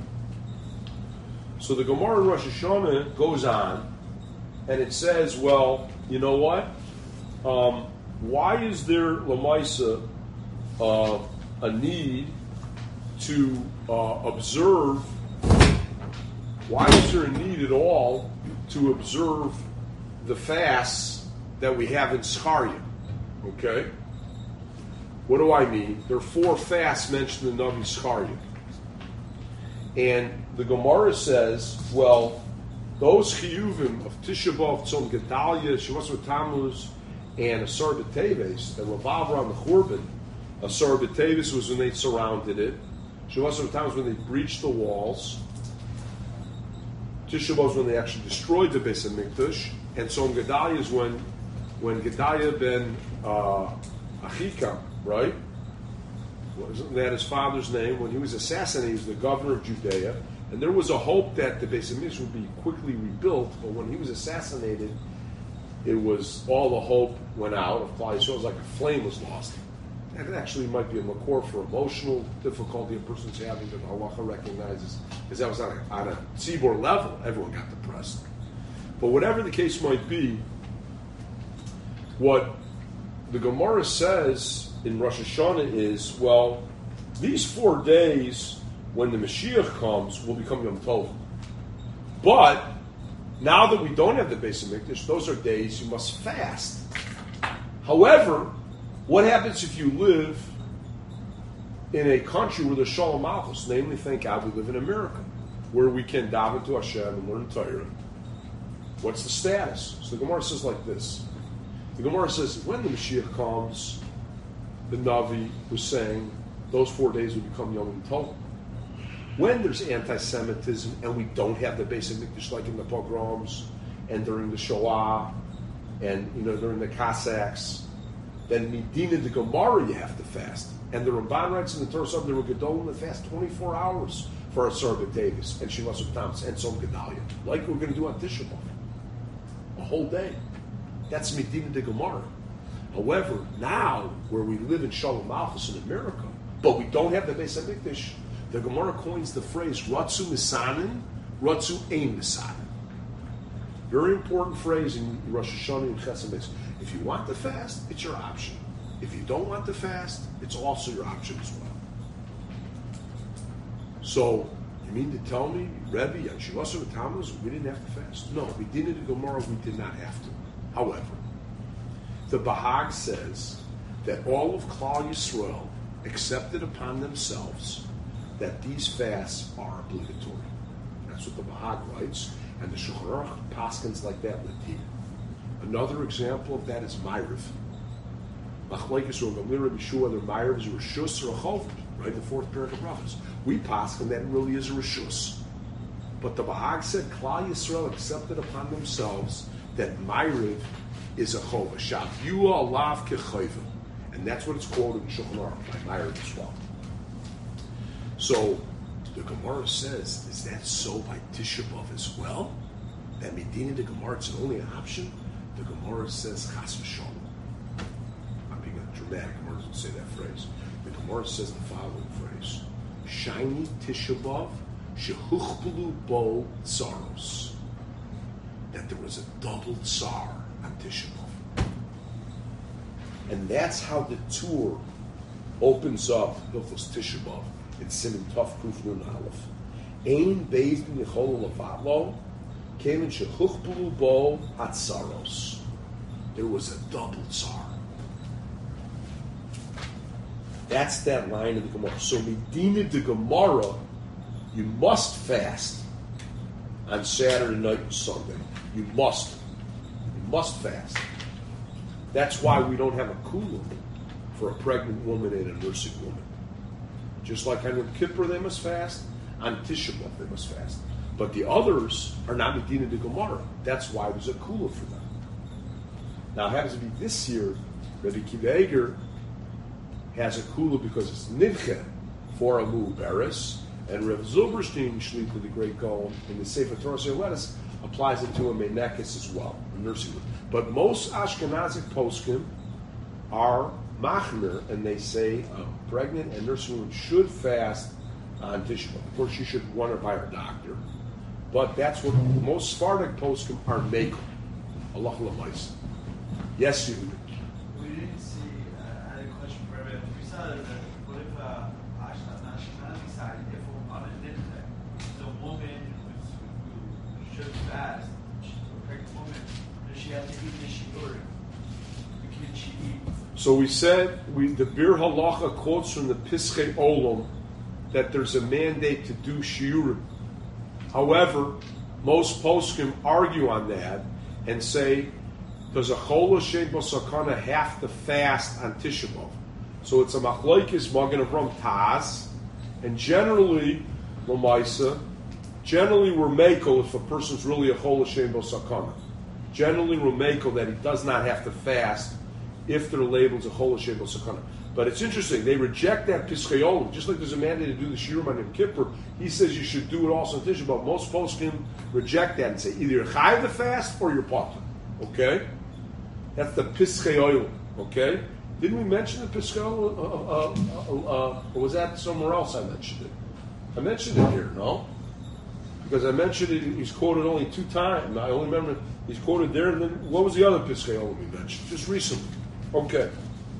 So the Gemara in Rosh Hashanah goes on, and it says, well, you know what? Um, why is there, Lamaisa, uh, a need to uh, observe, why is there a need at all to observe the fasts that we have in Zechariah? Okay? What do I mean? There are four fasts mentioned in Navi Zechariah. And the Gemara says, well, those chiyuvim of Tisha B'Av, Tzom Gedalia, Shavasar Tammuz, and Asar B'Teves that revolve around the Churban. Asar B'Teves was when they surrounded it. Shavasar Tammuz when they breached the walls. Tisha B'Av is when they actually destroyed the Beis HaMikdash. And Tzom Gedalia is when, when Gedaliah ben uh, Achikam, right? Wasn't that his father's name? When he was assassinated, he was the governor of Judea, and there was a hope that the Beis Hamikdash would be quickly rebuilt. But when he was assassinated, it was all the hope went out of Klal Yisrael. It was like a flame was lost. That actually might be a makor for emotional difficulty a person's having that halacha recognizes, because that was on a, on a tzibor level. Everyone got depressed. But whatever the case might be, what the Gemara says in Rosh Hashanah is, well, these four days when the Mashiach comes will become Yom Tov. But now that we don't have the Beis Hamikdash, those are days you must fast. However, what happens if you live in a country where there's Shalom Malchus? Namely, thank God we live in America, where we can daven to Hashem and learn Torah. What's the status? So the Gemara says like this. The Gemara says, when the Mashiach comes, the Navi was saying, those four days will become Yom Tov. When there's anti-Semitism and we don't have the Beis Hamikdash like in the pogroms and during the Shoah and you know during the Cossacks, then Medina the Gemara you have to fast. And the Ramban writes in the Torah Sub, there were Gedolim that fast twenty-four hours for Asar B'Tevis and Shimas U'Tams and Tzom Gedalia, like we're going to do on Tisha B'Av, a whole day. That's Medina the Gemara. However, now where we live in Shalom Malchus in America, but we don't have the Beis Hamikdash, the Gemara coins the phrase Ratzu Misanin, Ratzu Ein Misanin. Very important phrase in Rosh Hashanah and Chesed. If you want to fast, it's your option. If you don't want to fast, it's also your option as well. So, you mean to tell me, Rebbe, and Shivasa and Tammuz, we didn't have to fast? No, we did it in Gemara, we did not have to. However, the Bahag says that all of Klal Yisrael accepted upon themselves that these fasts are obligatory. That's what the Bahag writes, and the Shulchan Aruch paskins like that latina. Another example of that is Ma'ariv. Machlekes or Gamliel Rabbi Shua, whether Ma'ariv is a Rishus or a Chovot, right? The fourth parak of Brachos. We paskin that really is a Rishus. But the Bahag said Klal Yisrael accepted upon themselves that Ma'ariv is a Chovah. Shavu alav kechayva. And that's what it's quoted in Shulchan Aruch by Ma'ariv as well. So, the Gemara says, is that so by Tisha B'Av as well? That Medina the Gemara, it's only an option? The Gemara says, Chas v'shalom. I'm being dramatic, Gemara doesn't say that phrase. The Gemara says the following phrase. Shiny Tisha B'Av, shehuchbelu bo tzaros. That there was a double tsar on Tisha B'Av. And that's how the tour opens up Hilchos Tisha B'Av. It's Siman Tov Kuf Nun Aleph. Ein beis bin yechol levatlo, kemen shechuchbelu bo hatzaros. There was a double tsar. That's that line of the Gemara. So Medina the Gemara, you must fast on Saturday night and Sunday. You must. You must fast. That's why we don't have a kula for a pregnant woman and a nursing woman. Just like on Yom Kippur they must fast, on Tisha B'Av they must fast. But the others are not Medina de Gemara. That's why there's a kula for them. Now it happens to be this year, Rabbi Kiva Eger has a kula because it's nivche for a mu'beres, and Rav Zilberstein Shlita, the great Gaon, in the Sefer Torah Lettuce, applies it to a menekes as well, a nursing room. But most Ashkenazic poskim are machmir, and they say a pregnant and nursing woman should fast on Tisha B'Av. Of course, she should run it by her doctor, but that's what most Sephardic poskim are making. Allah l'maisa. Yes, you. We didn't see. Uh, I had a question for everyone. We saw that what if uh, Ashkenazi side, if on a nifte, the woman who should fast, a pregnant woman, does she have to eat the shiur? Can she eat? So we said we the Bir Halacha quotes from the Pischei Olam that there's a mandate to do shiurim. However, most poskim argue on that and say, does a chol l'shem b'sakana have to fast on Tisha B'Av? So it's a machlokes Magen Avraham Taz, and generally, l'maisa, generally we're mekel if a person's really a chol l'shem b'sakana. Generally we're mekel that he does not have to fast if they're labeled Zechol Hashem Sakana. But it's interesting, they reject that Piskayolim, just like there's a mandate to do the Shiurim on Yom Kippur. He says you should do it also on Tisha B'Av. Most poskim reject that and say either you're chayav the fast or you're potter. Okay? That's the Piskayolim. Okay? Didn't we mention the Piskayolim? Uh, uh, uh, uh, or was that somewhere else I mentioned it? I mentioned it here, no? Because I mentioned it, he's quoted only two times. I only remember he's quoted there, and then what was the other Piskayolim we mentioned? Just recently. Okay.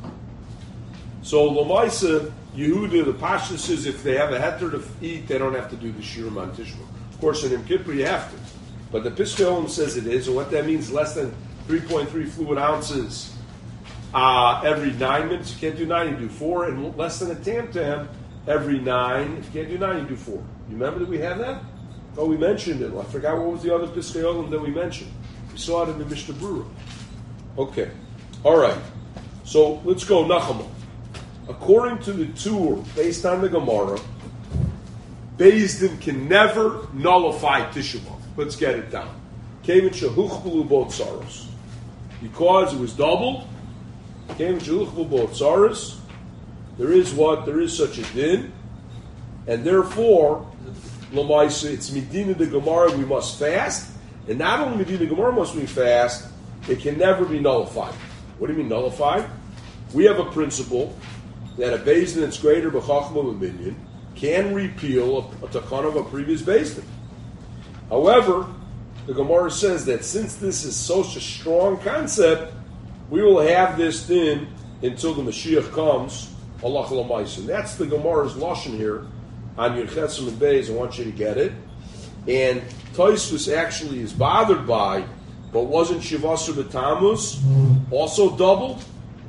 So Lamaisa, Yehuda, the Pasha says if they have a heter to eat, they don't have to do the Shiurim on Tisha B'Av. Of course, in Yom Kippur you have to. But the Piskayolim says it is, and what that means, less than three point three fluid ounces uh, every nine minutes. You can't do nine, you do four, and less than a tam tam every nine. If you can't do nine, you do four. You remember that we had that? Oh, we mentioned it. I forgot what was the other Piskayolim that we mentioned. We saw it in the Mishnah Brura. Okay. All right. So let's go Nachama. According to the Tur, based on the Gemara, Beis Din can never nullify Tisha B'Av. Let's get it down. Kevin shehuchbulu botzaros. Because it was doubled, Kevin shehuchbulu botzaros, there is what? There is such a din, and therefore, Lamaisa, it's Medina the Gemara, we must fast, and not only Medina the Gemara must we fast, it can never be nullified. What do you mean nullified? We have a principle that a Beis Din that's greater b'chachma b'minyan can repeal a, a takana of a previous Beis Din. However, the Gemara says that since this is such a strong concept, we will have this din until the Mashiach comes. Allah L'maisa. That's the Gemara's lashon here on Yud Chesim and Beis. I want you to get it. And Tosfos actually is bothered by, but wasn't Shivasar B'Tammuz also doubled?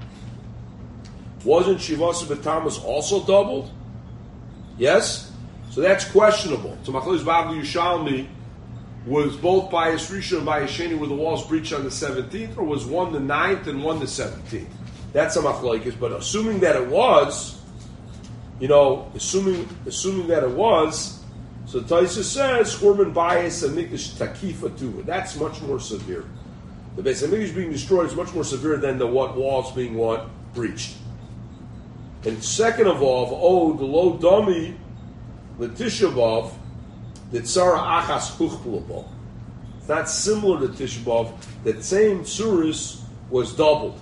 Wasn't Shivasar B'Tammuz also doubled? Yes? So that's questionable. To Machlokes Bavli Yushalmi, was both Bayis Rishon and Bayis Sheni were the walls breached on the seventeenth, or was one the ninth and one the seventeenth? That's a Machlokes, but assuming that it was, you know, assuming assuming that it was, so Taisa says, Churban Bayis and Mikdash Takifa too. That's much more severe. The Beis HaMikdash being destroyed is much more severe than the what walls being what? Breached. And second of all, oh, the low dummy, the Tisha B'Av, the Tzara Achas Huchpulabo. It's not similar to Tisha B'Av. That same Tzuris was doubled.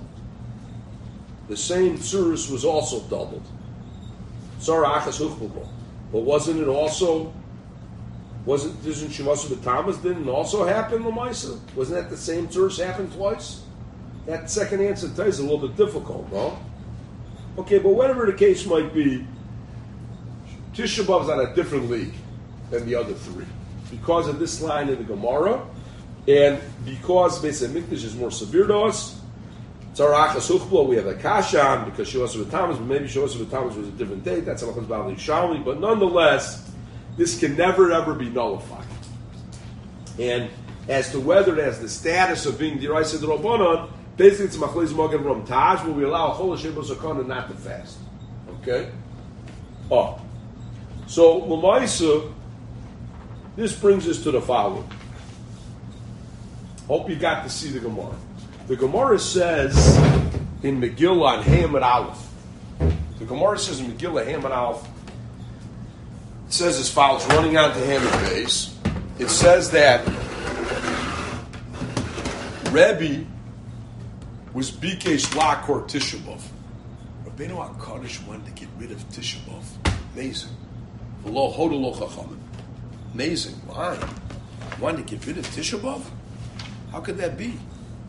The same Tzuris was also doubled. Tzara Achas Huchpulabo. But wasn't it also, wasn't, isn't Shivasar B'Tammuz didn't also happen, L'maisa? Wasn't that the same Tzuris happened twice? That second answer to is a little bit difficult, no? Okay, but whatever the case might be, Tisha B'Av is on a different league than the other three because of this line in the Gemara, and because Beis HaMikdash is more severe to us. Tzara Achas Huchpula, we have a Kashan because Shivasar B'Tammuz, but maybe Shivasar B'Tammuz was a different date. That's Halachas Bavli Yushalmi, but nonetheless, this can never ever be nullified. And as to whether it has the status of being D'Oraisa D'Rabbanan, basically, it's Machlokes Magen Ram Taj, where we allow Chol Hashem B'Sakana not to fast. Okay? Oh. So, L'maisa, this brings us to the following. Hope you got to see the Gemara. The Gemara says in Megillah on Hamad Aleph. The Gemara says in Megillah Hamad Aleph, it says as follows, running on to Hamad Beis. It says that Rebbe was Bikesh Lakor Tisha B'Av. Rabbeinu HaKadosh wanted to get rid of Tisha B'Av. Amazing. V'lo hodolo chachamim. Amazing. Why? He wanted to get rid of Tisha B'Av? How could that be?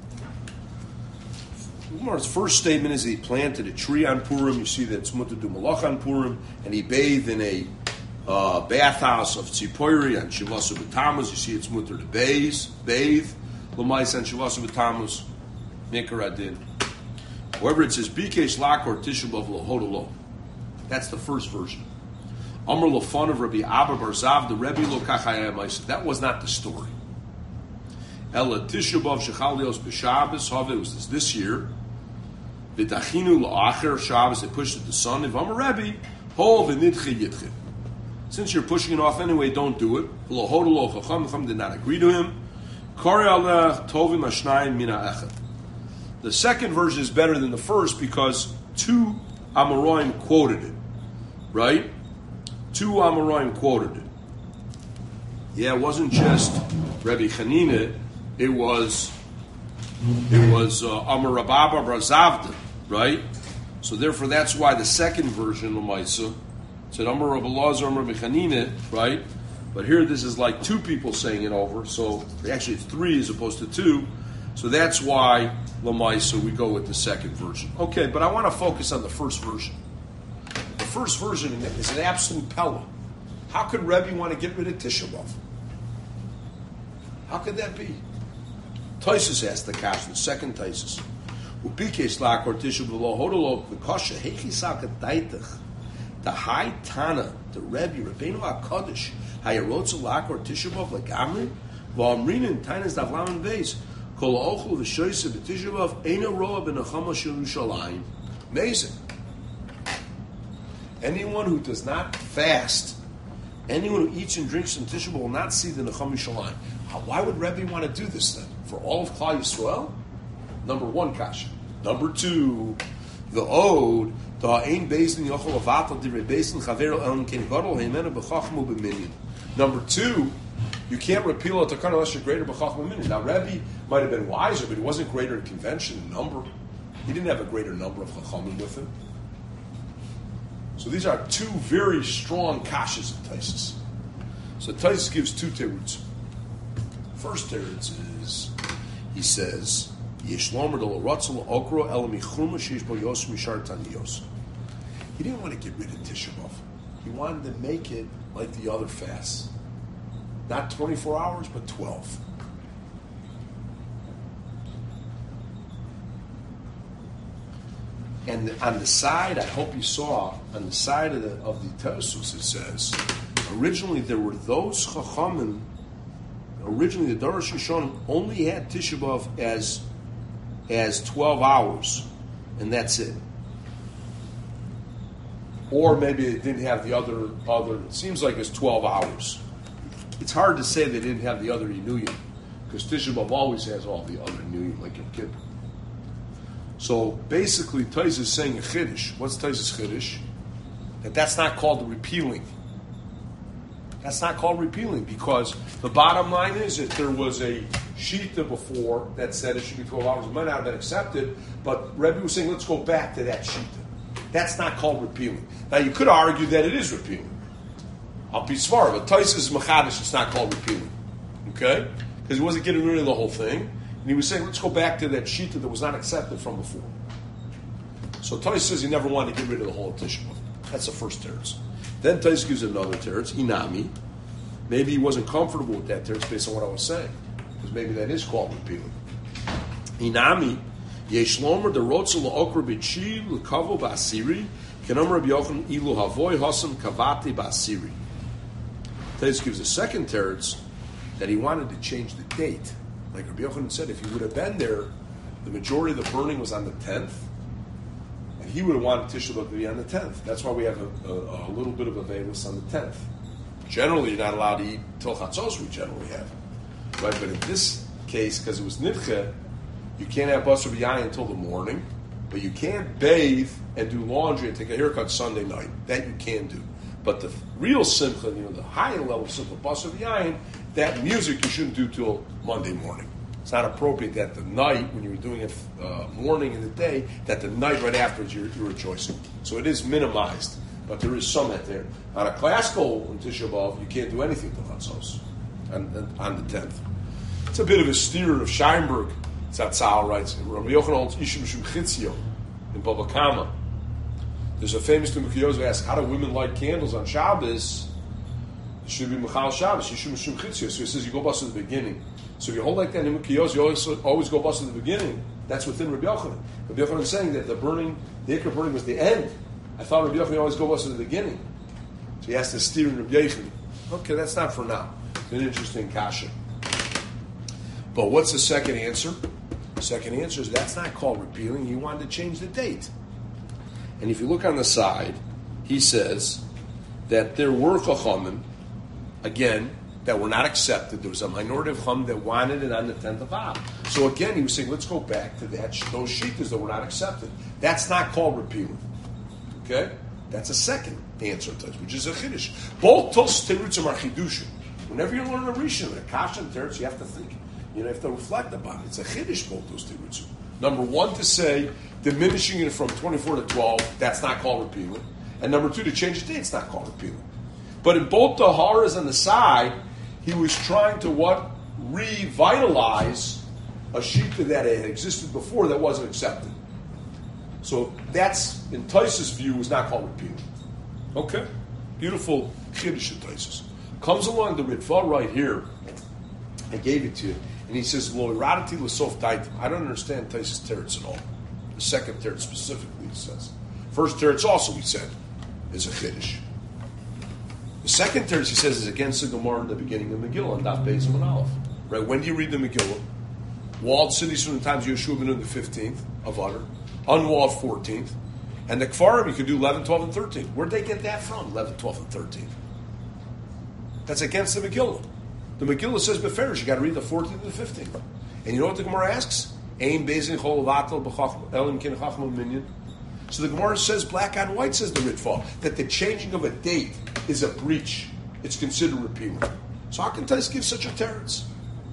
Umar's first statement is he planted a tree on Purim. You see that it's mutter to malach on Purim, and he bathed in a uh, bathhouse of Tzipori on Shivasar B'Tammuz. You see it's mutter to bathe, bathe. L'maisa on Shivasar B'Tammuz. Nikaradin. However, it says Bikesh Lakor Tisha B'Av Lo Hodolo. That's the first version. Amr Lofan of Rabbi Abba Barzav, the Rebbe Lo Kachayim. That was not the story. Ela Tisha B'Av Shechalios B'Shabbos. However, it was this, this year. V'Dachinu L'Acher Shabbos. They pushed it to Sunday. V'Amr Rebbe Ho V'Nidche Yitche. Since you're pushing it off anyway, don't do it. Lo Hodolo Chacham. Chacham did not agree to him. Kari Allah Tovim Ashnayim Mina Echad. the second version is better than the first because two Amoraim quoted it, right? Two Amoraim quoted it. Yeah, it wasn't just Rabbi Chanina, it was it was uh, Amar Rababa Brazavda, right? So therefore, that's why the second version of Lamaisa said Amar Rabbi Lazar, Amar Rabbi Chanina, right? But here, this is like two people saying it over. So actually, it's three as opposed to two. So that's why Lamaisa we go with the second version. Okay, but I want to focus on the first version. The first version is an absolute pella. How could Rebbe want to get rid of Tisha B'Av? How could that be? Taisus asked the Kash, the second Taisus. Ubikes lakor Tisha B'Av hodolo v'kosha hechisak daitach. The high Tana, the Rebbe, Rabbeinu HaKadosh, hayarotza lakor Tisha B'Av legamri v'amrin in Tainas davlam and beis kol ochel v'shoyse b'Tisha B'Av eino roa b'nechama shel Yerushalayim. Amazing. Anyone who does not fast, anyone who eats and drinks in Tisha B'Av will not see the Nechama Yerushalayim. Why would Rebbe want to do this then? For all of Klal Yisrael? Number one, kasha. Number two, the ode, Ta'ain Beizin Yochel Avatal Direi Beizin Chaver El Ken Gadol Heimenu B'Chachmu B'Minyan. Number two, you can't repeal a Takana unless you're greater B'Chachmu B'Minyan. Now, Rebbe might have been wiser, but he wasn't greater in convention and number. He didn't have a greater number of Chachamim with him. So these are two very strong kashas of Taisus. So Taisus gives two teruts. First teretz is, he says, Yeshlomer del Ratzal Okro El Michuma Sheish Bo Yos Mishar Taniyos. He didn't want to get rid of Tisha B'Av. He wanted to make it like the other fasts. Not twenty-four hours, but twelve. And on the side, I hope you saw, on the side of the of the Tosus, it says, originally there were those Chachamim, originally the Darash Hashanah only had Tisha B'Av as, as twelve hours, and that's it. Or maybe it didn't have the other, other it seems like it's twelve hours. It's hard to say they didn't have the other Inuyim, because Tisha B'Av always has all the other Inuyim, like Yom Kippur. So basically, Taisus is saying a chiddush. What's Taisus chiddush? That that's not called repealing. That's not called repealing because the bottom line is that there was a shita before that said it should be twelve hours. It might not have been accepted, but Rebbe was saying let's go back to that shita. That's not called repealing. Now you could argue that it is repealing. I'll be smart, but Taisus is machadish. It's not called repealing, okay? Because he wasn't getting rid of the whole thing. And he was saying, let's go back to that shita that was not accepted from before. So Taisus says he never wanted to get rid of the whole Tisha B'Av. That's the first teretz. Then Taisus gives another teretz, Inami. Maybe he wasn't comfortable with that teretz based on what I was saying. Because maybe that is called repealing. Inami, Yeshlomer the Rotzel Okra B'Chi L'Kavo Ba'asiri Kenam Rabbi Yochanan Ilu Havoy Hasam Kavati Ba'asiri. Taisus gives a second teretz that he wanted to change the date. Like Rabbi Yochanan said, if he would have been there, the majority of the burning was on the tenth, and he would have wanted Tisha B'Av to be on the tenth. That's why we have a, a, a little bit of a Veilus on the tenth. Generally, you're not allowed to eat till Chatzos, we generally have. Right? But in this case, because it was Nidche, you can't have Basar B'Yayin until the morning, but you can't bathe and do laundry and take a haircut Sunday night. That you can do. But the real simcha, you know, the higher level simcha, Basar B'Yayin, that music you shouldn't do till Monday morning. It's not appropriate that the night, when you're doing it uh, morning and the day, that the night right afterwards you're, you're rejoicing. So it is minimized, but there is some at there. On a classical on Tisha B'Av, you can't do anything till Chatzos, on, on the tenth. It's a bit of a steer of Scheinberg. Zatzal writes, Rabbi Yochanan Ishim Shum Chitzio in Baba Kama. There's a famous Tumukiyos who asks, how do women light candles on Shabbos? It should be Mechal Shabbos. Yishum Shum Chitzio. So he says you go bust at the beginning. So if you hold like that in Tumukiyos, you always, always go bust at the beginning. That's within Rabbi Yochanan. Rabbi Yochanan is saying that the burning, the Ikra burning was the end. I thought Rabbi Yochanan always go bust at the beginning. So he has to steer in Rabbi Yochanan. Okay, that's not for now. It's an interesting kasha. But what's the second answer? The second answer is that's not called repealing. He wanted to change the date. And if you look on the side, he says that there were chachamim, again, that were not accepted. There was a minority of Chum that wanted it on the tenth of Av. So again, he was saying, let's go back to that those shittas that were not accepted. That's not called repealing. Okay? That's a second answer to it, which is a chiddush. Both tos terutzim are chidushim. Whenever you learn a rishon, a kasha and teretz, you have to think. You know, you have to reflect about it. It's a chiddush, both those terutzim. Number one, to say diminishing it from twenty-four to twelve, that's not called repealing. And number two, to change the date, it's not called repealing. But in both the haras and the side, he was trying to what? Revitalize a shita that had existed before that wasn't accepted. So that's, in Taisa's view, was not called repealing. Okay? Beautiful chiddush in Taisa's. Comes along the Ritva right here. I gave it to you. And he says, Lo iradati l'sof taitim. I don't understand Taisa's teretz at all. The second teretz specifically, he says. First teretz also, he said, is a chiddush. The second teretz, he says, is against the Gemara in the beginning of Megillah, on Daf Beis and Aleph. Right? When do you read the Megillah? Walled cities from the times of Yeshua ben Nun, the fifteenth of Adar. Unwalled fourteenth. And the Kfarim, you could do eleven, twelve, and thirteen. Where'd they get that from, eleven, twelve, and thirteen? That's against the Megillah. The Megillah says, Beferish, you got to read the fourteenth and the fifteenth. And you know what the Gemara asks? Ein bezin chol vatel b'chach elim kin chacham minyan. So the Gemara says, black on white, says the Ritva, that the changing of a date is a breach. It's considered repealing. So how can Tais give such a teretz?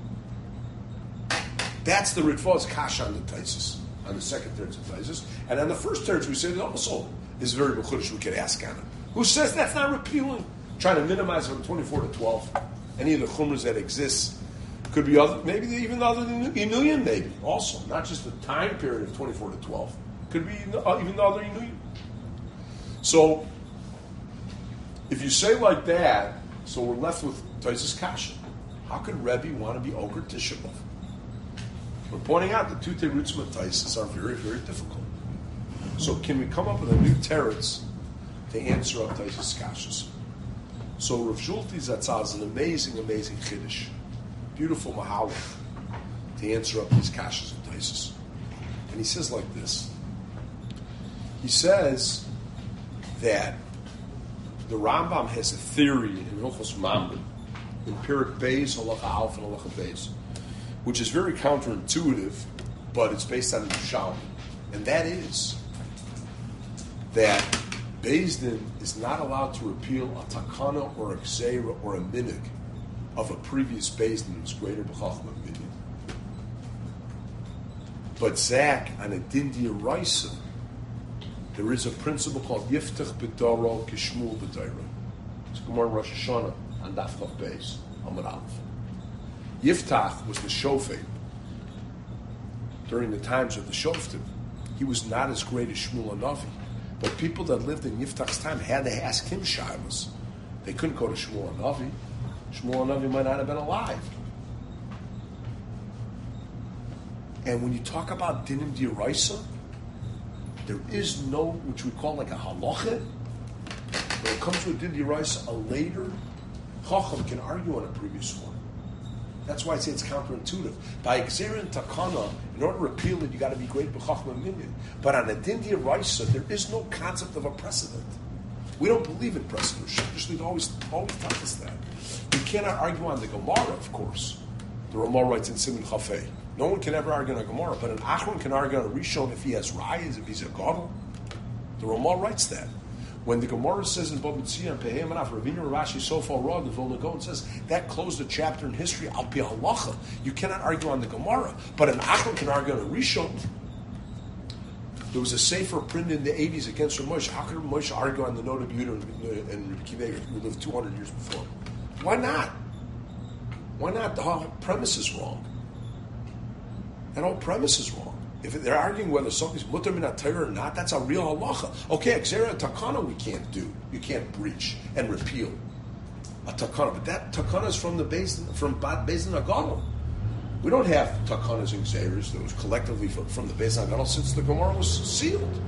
That's the Ritva's kasha on the Taisis, on the second teretz of Taisis. And on the first teretz, we say it also is very mechudesh. We could ask on it. Who says that's not repealing? Trying to minimize it from twenty-four to twelve. Any of the chumras that exist could be other, maybe even other than a million, maybe also, not just the time period of twenty-four to twelve. Could be even the other Inuit. So, if you say like that, so we're left with Taisus Kasha. How could Rebbe want to be Oger Tisha B'Av? We're pointing out the two terutzim of Taisus are very, very difficult. So, can we come up with a new teretz to answer up Taisus Kashas? So, Rav Shulti Zatzal is an amazing, amazing chiddush, beautiful mahalach to answer up these Kashas of Taisus. And he says like this. He says that the Rambam has a theory in Hilchos Mamre, in Perek Beis, Halacha Aleph, and Halacha Beis, which is very counterintuitive, but it's based on the Yerushalmi. And that is that Beis Din is not allowed to repeal a takana or a gzeira or a minig of a previous Beis Din that's greater b'chachma minyan. But Zach, on a din d'oraisa, there is a principle called Yiftach B'daro Kishmul B'dayra. It's Gemara Rosh Hashanah on Daf Chav Beis, Amud Aleph. Yiftach was the shofet during the times of the shoftim. He was not as great as Shmuel HaNavi, but people that lived in Yiftach's time had to ask him shilas. They couldn't go to Shmuel HaNavi. Shmuel HaNavi might not have been alive. And when you talk about dinim d'oraisa, there is no, which we call like a halacha. When it comes to a din d'oraisa, a later chacham can argue on a previous one. That's why I say it's counterintuitive. By gzeira and takana, in order to repeal it, you got to be great b'chachma minyan. But on a din d'oraisa, there is no concept of a precedent. We don't believe in precedent. Shlomo always always taught us that. We cannot argue on the Gemara, of course. The Ramah writes in Siman Chafei. No one can ever argue on a Gemara, but an Achron can argue on a Rishon if he has rayas, if he's a Gadol. The Ramah writes that. When the Gemara says in Bava Metzia and Pehei Manaf, Ravina Rashi Sofal Ra, the Vilna Gaon says that closed a chapter in history. Al Pi Halacha, you cannot argue on the Gemara, but an Achron can argue on a Rishon. There was a sefer printed in the eighties against Rav Moshe. How could Rav Moshe argue on the Noda B'Yehuda and Reb Kiva, who lived two hundred years before? Why not? Why not? The whole premise is wrong. That whole premise is wrong. If they're arguing whether something's mutar min ha'Torah or not, that's a real halacha. Okay, gzeira takana we can't do. You can't breach and repeal a takana, but that takana is from the basin from Beis Din HaGadol. We don't have takanas and gzeiras that was collectively from, from the Beis Din HaGadol since the Gemara was sealed.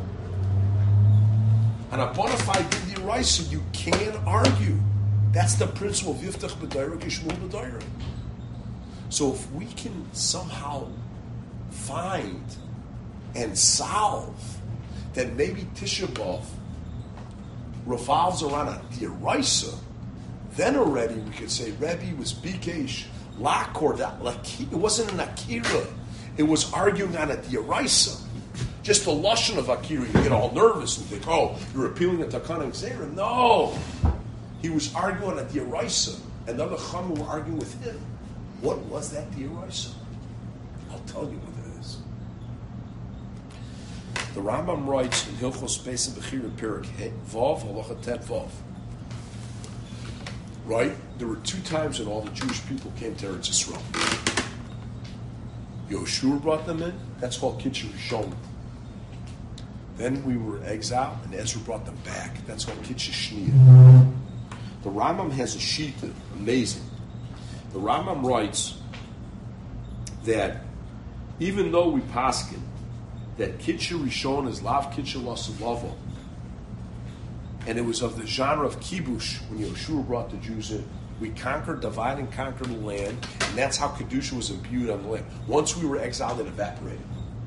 On a bona fide din d'oraisa, you can argue. That's the principle of Yiftach B'dayra Kishmul B'dayra. So if we can somehow find and solve that maybe Tisha B'Av revolves around a d'oraisa, then already we could say Rebbe was bikesh lakor. It wasn't an akira. It was arguing on a diaraisa. Just the lashon of akira, you get all nervous and think, oh, you're appealing a takana and zera. No, he was arguing on a diaraisa, and the other chachamim were arguing with him. What was that diaraisa? I'll tell you what it is. The Rambam writes in Hilchos Beis Bechira Perik Vav Halacha Tet Vav. Right? There were two times when all the Jewish people came to Eretz Yisrael. Yoshua brought them in. That's called Kitcher Rishon. Then we were exiled, and Ezra brought them back. That's called Kitcher Shnia. The Rambam has a shita, amazing. The Rambam writes that even though we paskin that Kitcher Rishon is Lav Kitcher Lasalavo, and it was of the genre of kibush when Yoshua brought the Jews in, we conquered, divide and conquer the land, and that's how Kedusha was imbued on the land. Once we were exiled, it evaporated.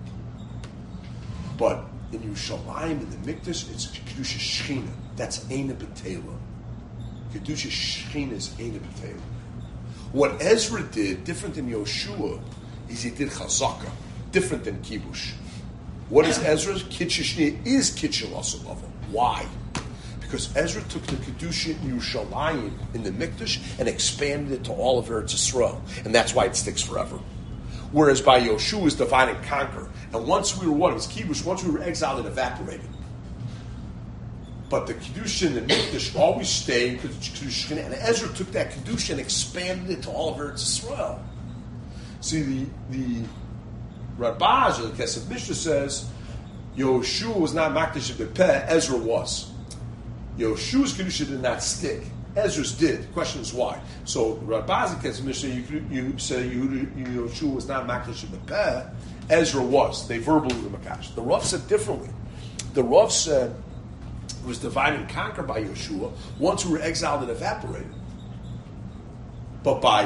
But in Yerushalayim, in the Mikdash, it's Kedusha Shechina. That's Eina B'Tela. Kedusha Shechina is Eina B'Tela. What Ezra did, different than Yoshua, is he did Chazaka, different than Kibush. What is Ezra's? Kitcher Shechina is Kitcher Lasalava. Why? Because Ezra took the Kedusha in Yerushalayim in the Mikdash and expanded it to all of Eretz Yisrael. And that's why it sticks forever. Whereas by Yoshua is divide and conquer. And once we were what? It was Kibush. Once we were exiled, it evaporated. But the Kedusha in the Mikdash always stayed because it's Kedusha. And Ezra took that Kedusha and expanded it to all of Eretz Yisrael. See, the the Rabaj, or the Kesef Mishnah says, Yoshua was not Makdash B'Peh, Ezra was. Yoshua's Kedusha did not stick. Ezra's did. The question is why. So, Rabaz Kesef Mishnah, you, you say Yoshua was not Makdash B'Peh, Ezra was. They verbally were Makash. The Rav said differently. The Rav said it was divided and conquered by Yoshua. Once we were exiled, it evaporated. But by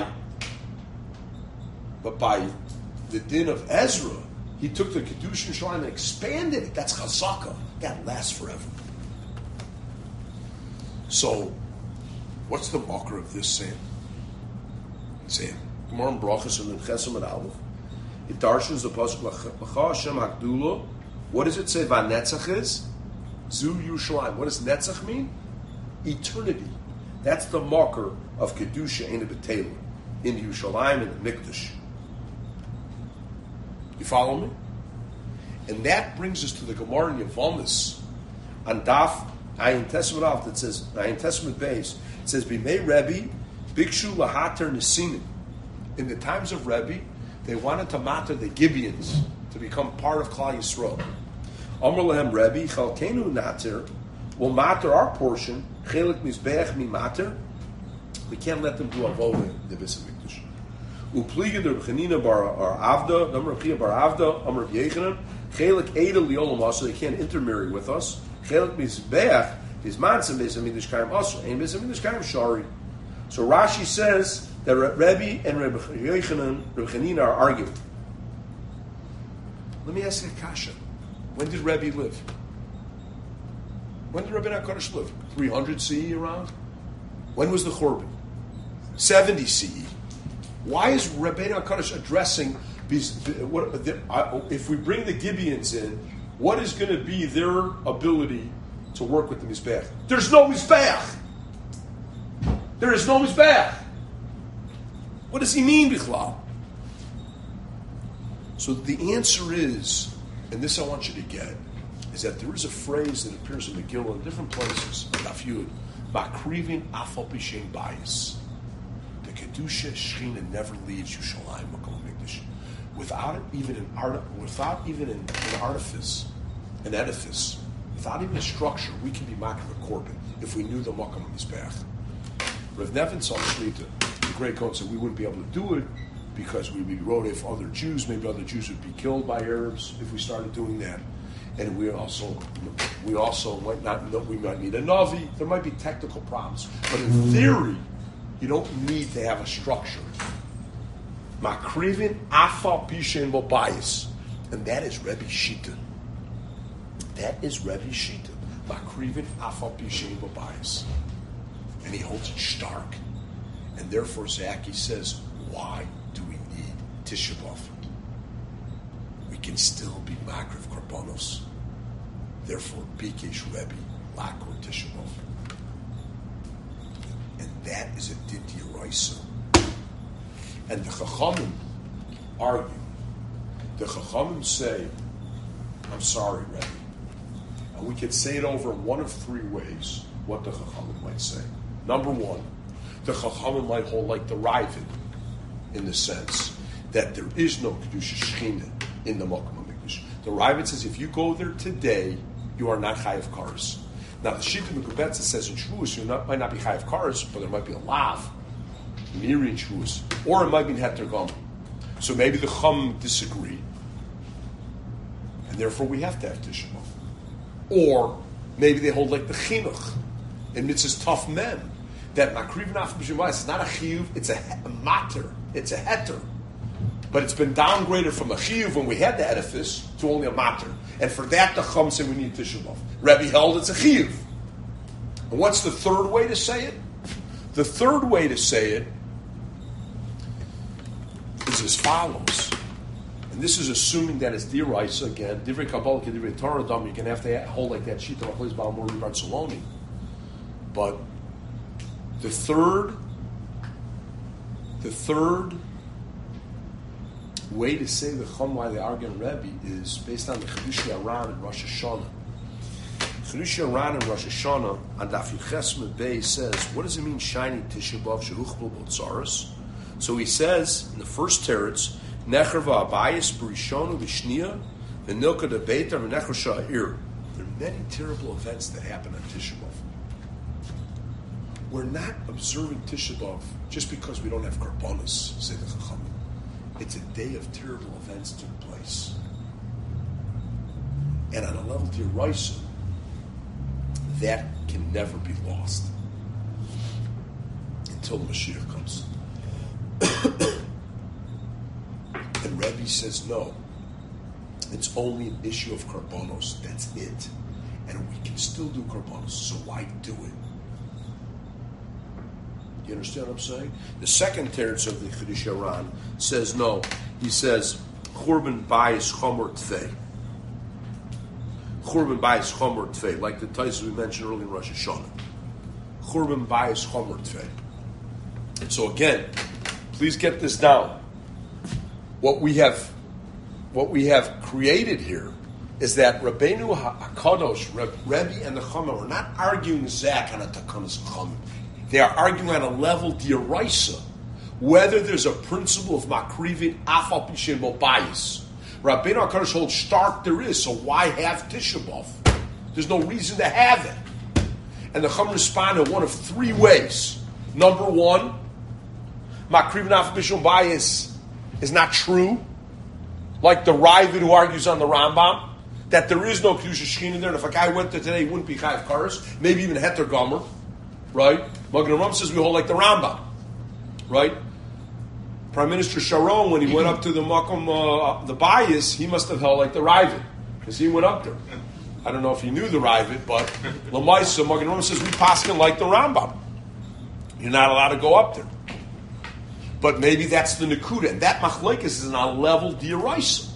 But by the din of Ezra, he took the Kedushin Shalom and expanded it. That's Chazaka. That lasts forever. So, what's the marker of this saying? Saying, Gemara in Brachos and Chesem and Aleph. It darshans the pasuk L'cha Hashem Hakdula. What does it say? Vanetzach is Zu Yerushalayim. What does Netzach mean? Eternity. That's the marker of Kedusha Eina B'Tela in Yerushalayim and the Mikdash. You follow me? And that brings us to the Gemara in Yevamos on Daf Ayin Testament Av that says Ayin Testament base. It says Bimei Rebbe Bikshu Lahater Nesinim. In the times of Rebbe, they wanted to matter the Gibeons to become part of Klal Yisrael. Amar Lehem Rebbe Chalkenu Nater will matter our portion. Chelik Mizbeach Mi Mater. We can't let them do avodah in the Beis Hamikdash. Upliga der Chanina bar Avda, number of bar Avda, Amar Yechanan, Chelik Eida Liolam, so they can't intermarry with us. Chelik Mizbeach is Matzah Beis Hamikdash Kaim also, and Beis Hamikdash Kaim Shari. So Rashi says that Rebbe and Rebbe Yechanan, Rebbe Chanina are arguing. Let me ask you a kasha. When did Rebbe live? When did Rebbe HaKadosh live? three hundred C E around? When was the Churban? seventy C E. Why is Rebbeinu HaKadosh addressing these? What, the, uh, if we bring the Gibeons in, what is going to be their ability to work with the Mizbeach? There's no Mizbeach. There is no Mizbeach. What does he mean, Bichlal? So the answer is, and this I want you to get, is that there is a phrase that appears in Megillah in different places. Daf Yud, Makrivin Afal Pishem Bias. The Kedusha Shechina never leaves Yerushalayim Makom Mikdash without it, even an art, without even an, an artifice, an edifice, without even a structure. We can be Makar Korban if we knew the Makom Mizbeach. Rav Nevin saw Shlita, the great Kohen, said we wouldn't be able to do it because we'd be wrote if other Jews, maybe other Jews would be killed by Arabs if we started doing that. And we also, we also might not, we might need a Navi. There might be technical problems, but in theory, you don't need to have a structure. Makrivin afal pishen bobayis, and that is Rebbe Shita. That is Rebbe Shita. Makrivin afal pishen bobayis, and he holds it stark. And therefore, Zach, he says, why do we need Tisha B'Av? We can still be Makriv Karbonos. Therefore, Bikesh Rebbe, Lakor Tisha B'Av. And that is a Din D'Oraisa. And the Chachamim argue. The Chachamim say, I'm sorry, Rebbe. And we could say it over in one of three ways, what the Chachamim might say. Number one, the Chachamim might hold like the Ravid, in the sense that there is no Kedusha Shechina in the Mokum HaMikdash. The Ravid says if you go there today, you are not Chayav Kares. Now the Shita Mekubetza says in Shavuos you not, might not be Chayav Kares, but there might be a Lav, Miri in Shavuos, or it might be in Heter Gam. So maybe the Chum disagree, and therefore we have to have Tisha B'Av. Or maybe they hold like the Chinuch in Mitzvah's Tough Men, that Makriv Nafim B'Shem is not a Chiyuv, it's a, a matter, it's a heter. But it's been downgraded from a Chiyuv when we had the edifice to only a matter. And for that, the Chum said we need Tisha B'Av. Rebbe held it's a Chiyuv. And what's the third way to say it? The third way to say it is as follows. And this is assuming that it's D'Oraisa again, Divrei Kabbalah, Divrei Torah, Dam, you're going to have to hold like that Shita, Achleis Baal Mori Barcelona. But the third, the third way to say the Chum why they argue on Rebbe is based on the Chedushi Aran and Rosh Hashanah. Chedushi Aran and Rosh Hashanah on Daf Yuches Mebei says, what does it mean shining Tisha B'Av Shehuchbel B'Tzaros? So he says in the first teretz, Necher v'Abayis B'Rishonu V'Shnia V'Nilka Debeiter V'Necher Sha'ir. There are many terrible events that happen on Tisha B'Av. We're not observing Tisha B'Av just because we don't have Karbonos, say the Chachamim. It's a day of terrible events took place. And on a level D'Oraisa, that can never be lost until the Mashiach comes. And Rebbe says, no, it's only an issue of Karbonos, that's it. And we can still do Karbonos, so why do it? You understand what I'm saying? The second teretz of the Chedush Aran says no. He says Churban Bayis Chomer Tfei. Churban Bayis Chomer Tfei, like the Tais we mentioned earlier in Rosh Hashanah. Churban Bayis Chomer Tfei. And so again, please get this down. What we have, what we have created here is that Rabbeinu HaKadosh, Rebbe and the Chachamim are not arguing Zach on a Takanas Chachamim. They are arguing on a level D'Oraisa, whether there's a principle of Makrivit Afal Pishem Bobayis. Rabbeinu HaKadosh holds stark there is, so why have Tisha B'Av? There's no reason to have it. And the Chum respond in one of three ways. Number one, Makrivit Afal Pishem Bobayis is not true, like the Ravid who argues on the Rambam, that there is no Kedusha Shechina there, and if a guy went there today, he wouldn't be Chayav Kares, maybe even Heter Gomer. Right? Magen Avraham says we hold like the Rambam. Right? Prime Minister Sharon, when he went up to the Makom, uh, the bias, he must have held like the Ravid, because he went up there. I don't know if he knew the Ravid, but Lamaisa, Magen Avraham says we paskin like the Rambam. You're not allowed to go up there. But maybe that's the Nakuda, and that Machlekes is on a level D'Oraisa.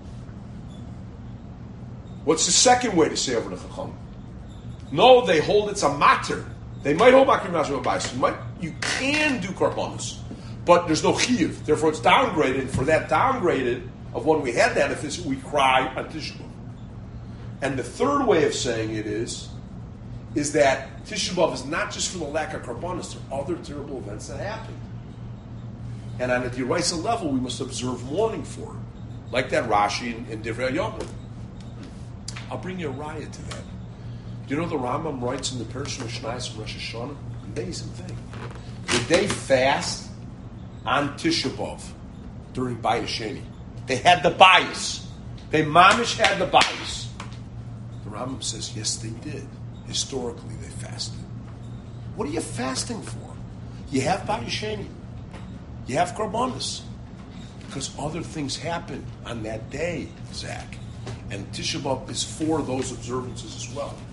What's the second way to say over the Chacham? No, they hold it's a matter. They might hold Makrim Nashim Abayis. You might, you can do Karbonos, but there's no Chiyuv. Therefore, it's downgraded. For that downgraded of when we had that, if we cry on Tisha B'Av. And the third way of saying it is, is that Tisha B'Av is not just for the lack of Karbonos. There are other terrible events that happen. And on a D'Oraisa level, we must observe mourning for it, like that Rashi in, in Divrei Yomim. I'll bring you a raya to that. Do you know the Rambam writes in the Persian Mishnayos of Rosh Hashanah? Amazing thing. Did they fast on Tisha B'Av during Bayis Sheni? They had the bias. They mamish had the bias. The Rambam says, yes, they did. Historically, they fasted. What are you fasting for? You have Bayis Sheni. You have Karbonos. Because other things happen on that day, Zach. And Tisha B'Av is for those observances as well.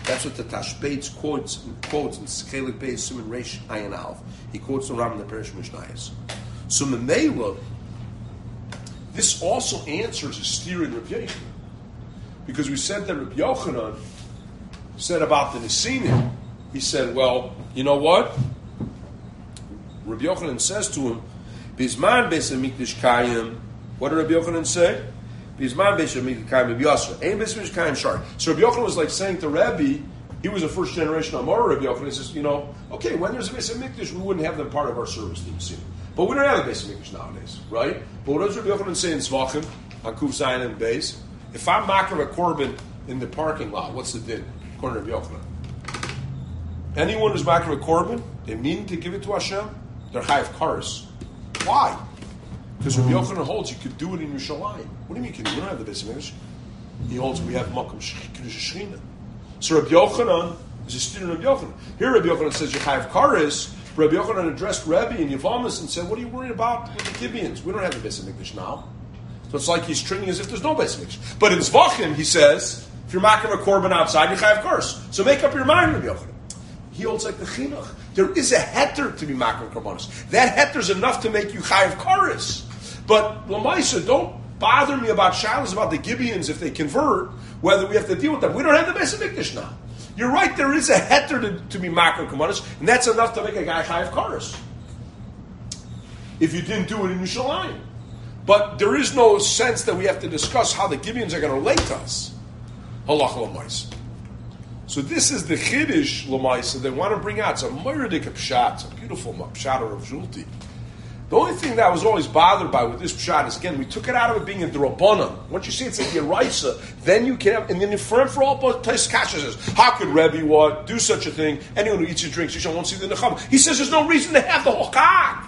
That's what the Tashbetz quotes quotes in Schelik Beis Simon Reish Ayin Alf. He quotes the Ram in the Perish Mishnayos. So Memela, this also answers a steer in Rabbi Yochanan, because we said that Rabbi Yochanan said about the Nesinim. He said, "Well, you know what?" Rabbi Yochanan says to him, "Bizman Beis Hamikdash Kayim." What did Rabbi Yochanan say? Bizman Beis Hamikdash Kayim Yasser. Ein Beis Hamikdash Kayim Shar. So Rabbi Yochanan was like saying to Rabbi, he was a first generation Amora. Rabbi Yochanan. He says, "You know, okay, when there's a Beis Hamikdash, we wouldn't have them part of our service team, see, but we don't have a Beis Hamikdash nowadays, right? But what does Rabbi Yochanan say in Zvachim on Kuf Zayin and Beis? If I'm makar a korban in the parking lot, what's the din? According to Rabbi Yochanan, anyone who's makar a korban, they mean to give it to Hashem, they're chayav kares. Why? Because Rabbi Yochanan holds you could do it in Yerushalayim. What do you mean? Can you? We don't have the Beis Hamikdash. He holds we have makom kiddush shechina. So Rabbi Yochanan is a student of Yochanan. Here Rabbi Yochanan says you chayav kares. Rabbi Yochanan addressed Rebbe and Yavamas and said, "What are you worried about with the Gibeons? We don't have the Beis Hamikdash now." So it's like he's treating as if there's no Beis Hamikdash. But in Zvachim he says, if you're making a korban outside, you chayav kares. So make up your mind, Rabbi Yochanan. He holds like the chinuch. There is a heter to be makar korbanos. That heter is enough to make you chayav kares. But Lamaisa, don't bother me about shalos about the Gibeons if they convert, whether we have to deal with them. We don't have the Beis Hamikdash now. You're right, there is a heter to, to be makar korbanos, and that's enough to make a guy chayav kares. If you didn't do it in Yerushalayim. But there is no sense that we have to discuss how the Gibeons are going to relate to us. Halach Lamaisa. So this is the Chiddush Lamaisa they want to bring out. It's a Moiradik Pshat, it's a beautiful Pshat of Julti. The only thing that I was always bothered by with this Pshat is, again, we took it out of it being a D'Rabbanan. Once you say it's a Yeraisa, then you can have, and then the friend for all place Kasha says, how could Rebbe what do such a thing? Anyone who eats and drinks, you won't see the Nechama. He says there's no reason to have the Hokak.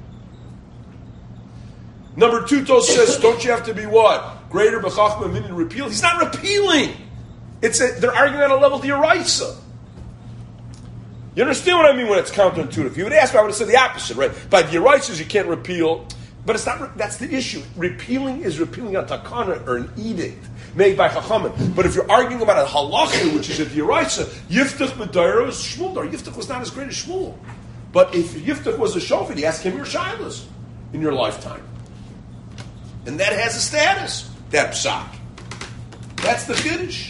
Number two, Tos says, don't you have to be what? Greater B'chachma Min repeal? He's not repealing. It's a, they're arguing on a level of the Yeraisa. You understand what I mean when it's counterintuitive? If you would ask me, I would have said the opposite, right? By the Yeraisas, you can't repeal, but it's not. That's the issue. Repealing is repealing a takana or an edict made by Chachamim. But if you're arguing about a halacha, which is a Yeraisa, Yiftach B'Daira is Shmuel. Or Yiftach was not as great as Shmuel. But if Yiftach was a shofet, he asked him your shilas in your lifetime. And that has a status, that psak. That's the Kiddush.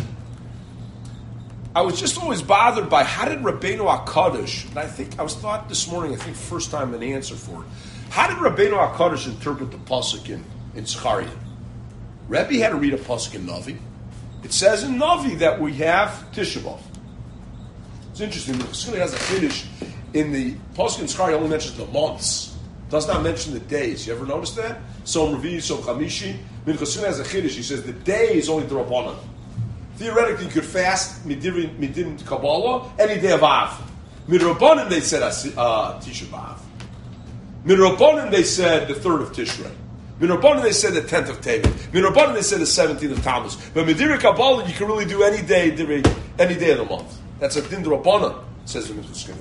I was just always bothered by how did Rabbeinu HaKadosh, and I think I was thought this morning, I think first time an answer for it. How did Rabbeinu HaKadosh interpret the pasuk in, in Zechariah? Rebbe had to read a pasuk in Navi. It says in Navi that we have Tisha B'Av. It's interesting. The Chassidus has a Kiddush in the pasuk in Zechariah only mentions the months. Does not mention the days. You ever notice that? So Revi, so Chamishi. Min Chassidus has a Kiddush. He says the day is only the Rabbanan. Theoretically, you could fast midin midin Kabbalah any day of Av. Midrabanan they said uh, Tisha B'Av. Midrabanan they said the third of Tishrei. Midrabanan they said the tenth of Tevet. Midrabanan they said the seventeenth of Tammuz. But midin Kabbalah you can really do any day, any day of the month. That's a din Drabanan, says the Midrash.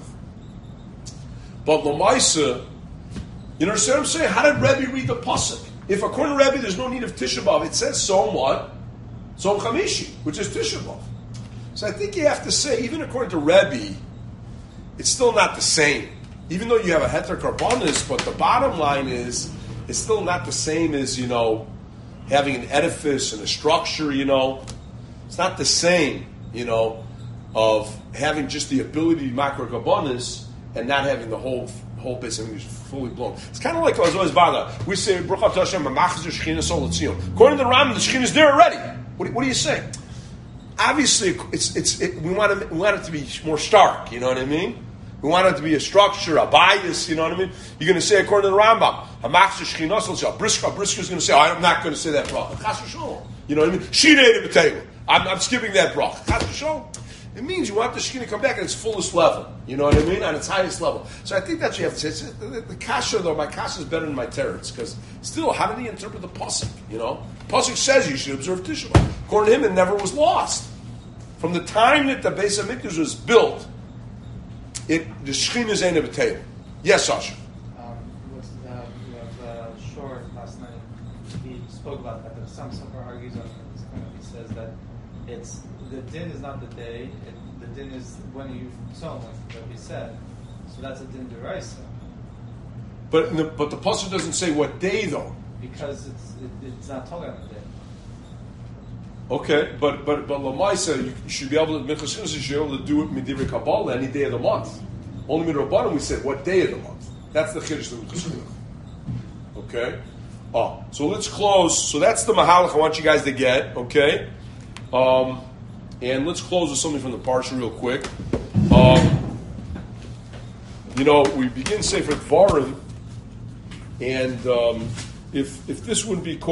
But Lamaisa, you understand what I'm saying? How did Rebbe read the pasuk? If according to Rebbe there's no need of Tisha B'Av, it says so what? Tzom Chamishi, which is Tisha B'Av. So I think you have to say, even according to Rebbe, it's still not the same. Even though you have a Heter Karbonis, but the bottom line is, it's still not the same as, you know, having an edifice and a structure, you know. It's not the same, you know, of having just the ability to be Makar Karbonis and not having the whole whole base of English fully blown. It's kind of like I was always bothered. We say, Baruch Atah Hashem, Ma'achzer Shechina Sol Etzion. According to the Rambam, the Shechina is there already. What, what do you say? Obviously, it's it's it, we want to we want it to be more stark. You know what I mean? We want it to be a structure, a bias. You know what I mean? You're going to say according to the Rambam, Hamachzer Shechina Sol Etzion. Brisker Brisker is going to say, oh, I'm not going to say that bracha. Chas v'sholom. You know what I mean? Shirei b'teilu. I'm I'm skipping that bracha. Chas v'sholom. It means you want the Shekhinah to come back at its fullest level. You know what I mean? On its highest level. So I think that's what you have to say. It's, the, the, the kasha, though, my kasha is better than my teretz. Because still, how did he interpret the pasuk? You know? Pasuk says you should observe Tisha B'Av. According to him, it never was lost. From the time that the Beis HaMikdash was built, it the Shekhinah is ain't a b'teilu. Yes, Sasha? Um, what's, uh, you have uh, Shor last night. He spoke about that. That some Sofer argues on this. Kind of, he says that it's the din is not the day. It, the din is when you tzom, like we said. So that's a din deraisa But the, but the pasuk doesn't say what day though. because it's it, it's not talking about the day. Okay, but but but lamaisa, you should be able to minchas chinuch. You should be able to do it midivrei kabbalah any day of the month. Only midrabanan we said what day of the month. That's the chiddush of minchas chinuch. Okay. Oh, so let's close. So that's the mahalach I want you guys to get. Okay. Um, and let's close with something from the parsha real quick. Um, you know, we begin Sefer Dvarim, and um, if if this wouldn't be